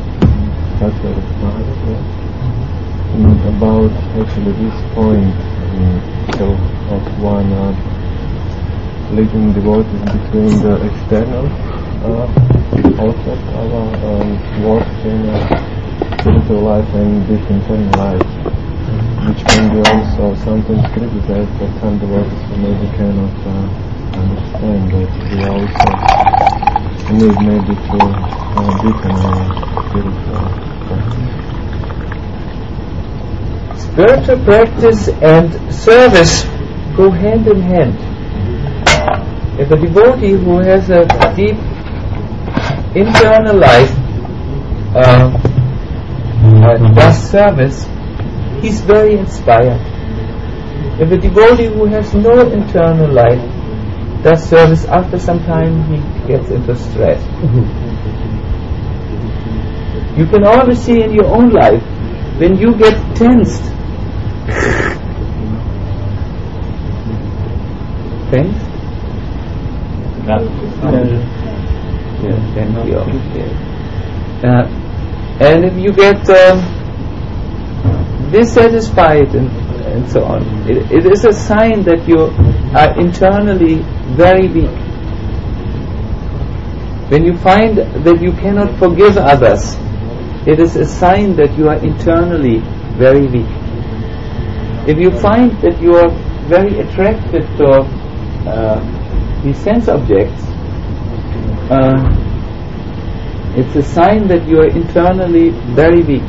about actually this point of one leading devotees between the external outlet of our work in spiritual life and this internal life. which can be also sometimes criticized, but some devotees maybe cannot understand that we also need maybe to deepen our spiritual practice. Spiritual practice and service go hand in hand. If a devotee who has a deep internal life does service, he's very inspired. If a devotee who has no internal life does service, after some time he gets into stress. You can always see in your own life when you get tensed. Tensed? Thank you. And if you get dissatisfied and so on, it is a sign that you are internally very weak. When you find that you cannot forgive others, it is a sign that you are internally very weak. If you find that you are very attracted to the sense objects, it's a sign that you are internally very weak.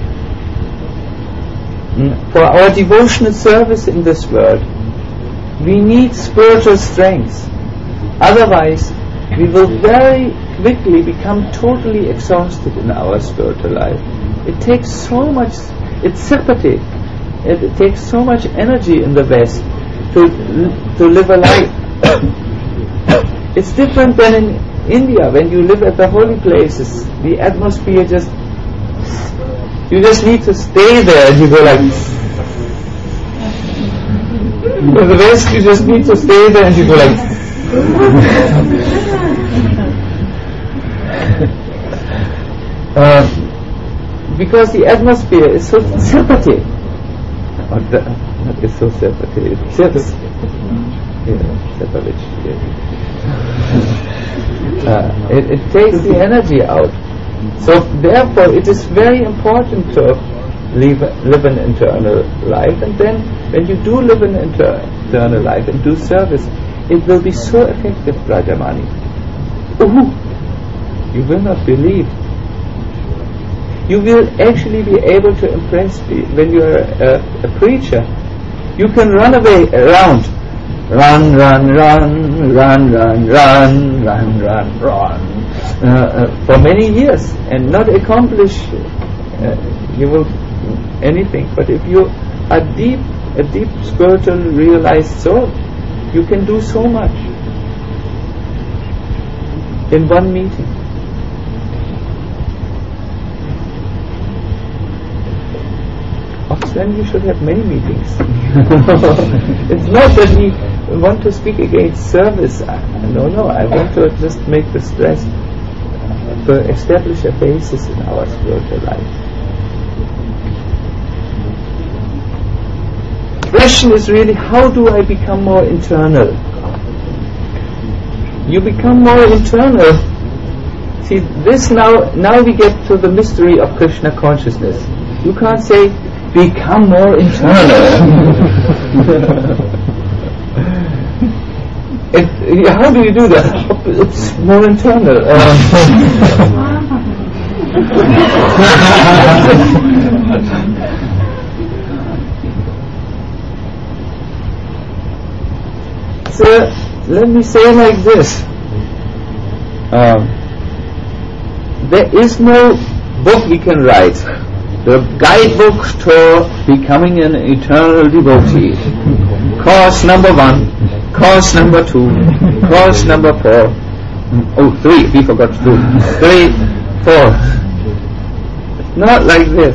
For our devotional service in this world, we need spiritual strength. Otherwise, we will very quickly become totally exhausted in our spiritual life. It takes so much, it's sympathy. It takes so much energy in the West to live a life. It's different than in India. When you live at the holy places, the atmosphere you just need to stay there and you go like. In the West, you just need to stay there and you go like. Because the atmosphere is so sympathetic. It's so sympathetic. It takes the energy out. So therefore it is very important to live an internal life, and then when you do live an internal life and do service, it will be so effective, Brajamani. You will not believe. You will actually be able to impress people. When you are a preacher, you can run away around. Run, for many years and not accomplish anything. But if you are a deep spiritual realized soul, you can do so much in one meeting. Then you should have many meetings. It's not that we want to speak against service. No, I want to just make the stress to establish a basis in our spiritual life. The question is really, how do I become more internal? You become more internal. See, this now we get to the mystery of Krishna consciousness. You can't say, become more internal. How do you do that? It's more internal. So let me say like this. There is no book we can write. The guidebook to becoming an eternal devotee. Course number 1, course number 2, course number 4. 3, we forgot to do. 3, 4. Not like this.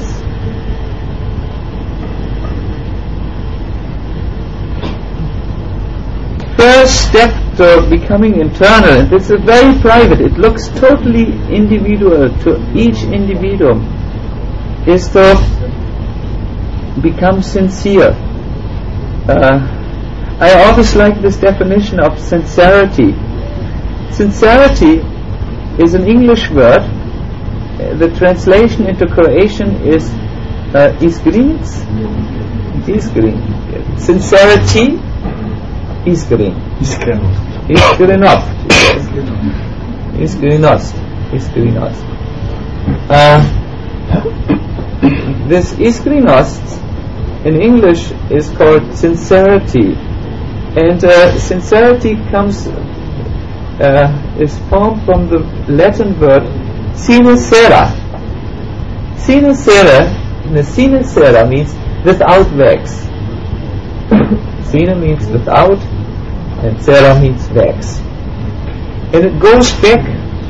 First step to becoming internal, and this is very private, it looks totally individual to each individual, is to become sincere. I always like this definition of sincerity. Sincerity is an English word. The translation into Croatian is iskrenac. Искрен. Sincerity, искрен. Искреност. Искреност. Искреност. This искреност in English is called sincerity, and sincerity comes is formed from the Latin word sincera. Sincera means without wax. Sine means without, and cera means wax. And it goes back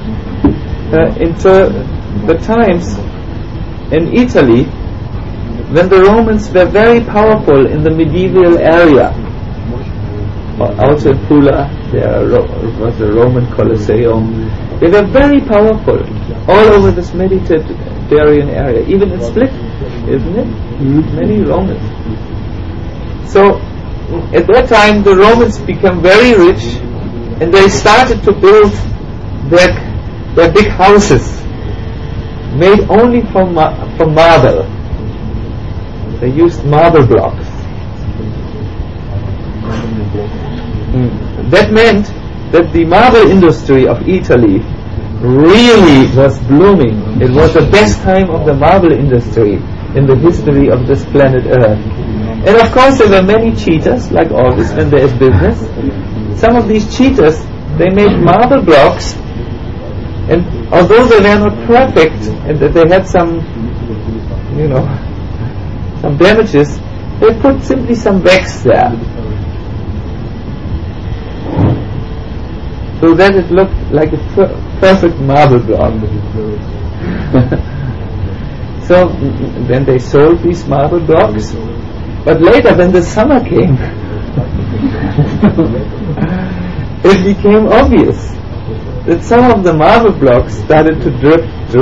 into the times in Italy when the Romans were very powerful in the medieval area. Also in Pula there was the Roman Colosseum. They were very powerful all over this Mediterranean area, even in Split, isn't it? Many Romans. So at that time the Romans became very rich, and they started to build their big houses made only from marble. They used marble blocks. That meant that the marble industry of Italy really was blooming. It was the best time of the marble industry in the history of this planet Earth. And of course there were many cheaters, like always when there is business. Some of these cheaters, they made marble blocks, and although they were not perfect and that they had some damages, they put simply some wax there, so that it looked like a perfect marble block. So then they sold these marble blocks, but later when the summer came, it became obvious that some of the marble blocks started to drip,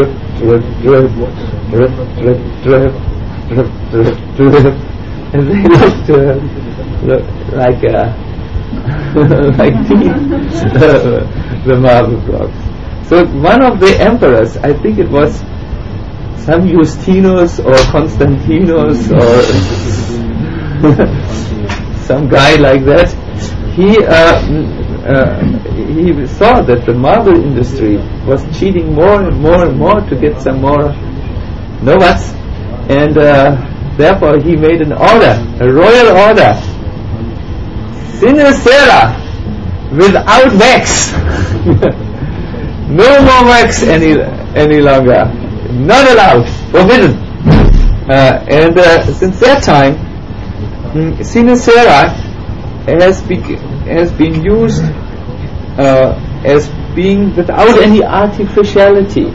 and they looked like teeth, the marble blocks. So one of the emperors, I think it was some Justinus or Constantinus or some guy like that, he saw that the marble industry was cheating more and more to get some more novats, and therefore he made an order, a royal order, sincera, without wax. No more wax any longer, not allowed, forbidden. And since that time, sincera has been used as being without any artificiality.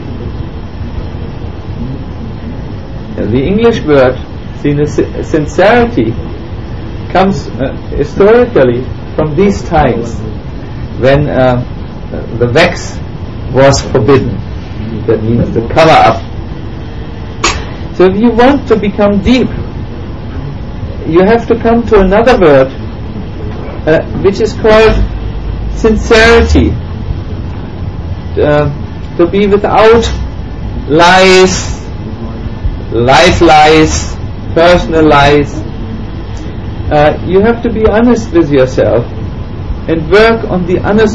The English word sincerity comes historically from these times when the wax was forbidden. That means the cover up. So if you want to become deep, you have to come to another word which is called sincerity. To be without lies, personal lies. You have to be honest with yourself and work on the honest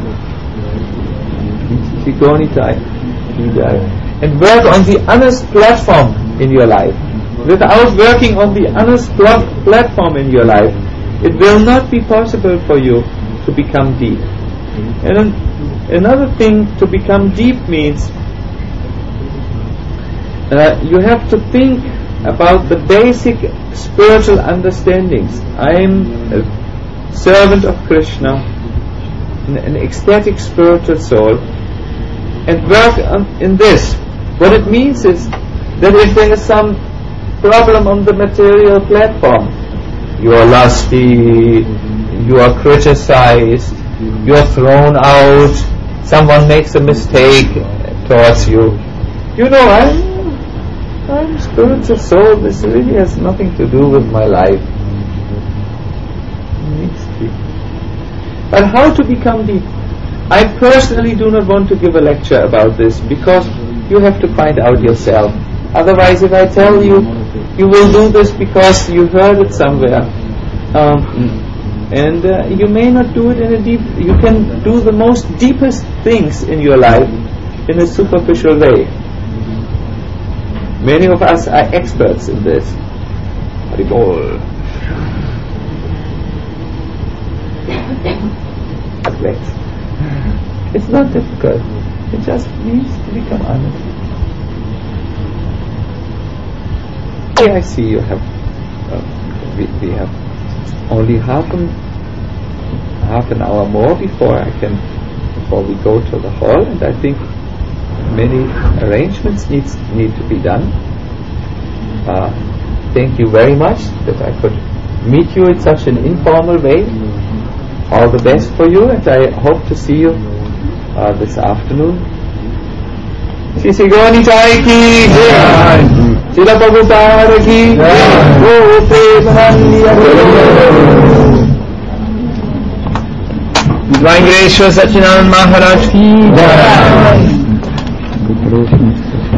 platform in your life. Without working on the honest platform in your life, it will not be possible for you to become deep. And another thing, to become deep means you have to think about the basic spiritual understandings. I am a servant of Krishna, an ecstatic spiritual soul, and work in this. What it means is that if there is some problem on the material platform, you are lusty, you are criticized, you are thrown out, someone makes a mistake towards you. You know, I'm a spiritual soul, this really has nothing to do with my life. But how to become deep? I personally do not want to give a lecture about this, because you have to find out yourself. Otherwise, if I tell you You will do this because you heard it somewhere. And you may not do it in a deep... You can do the most deepest things in your life in a superficial way. Many of us are experts in this. Haribol. It's not difficult. It just needs to become honest. Okay, I see you have... we have only half an hour more before we go to the hall, and I think many arrangements need to be done. Thank you very much that I could meet you in such an informal way. All the best for you, and I hope to see you this afternoon. Shri Shri Gaura Nitai ki jai, Srila Prabhupada ki jai, Divine Gracious Satchidananda Maharaj ki jai.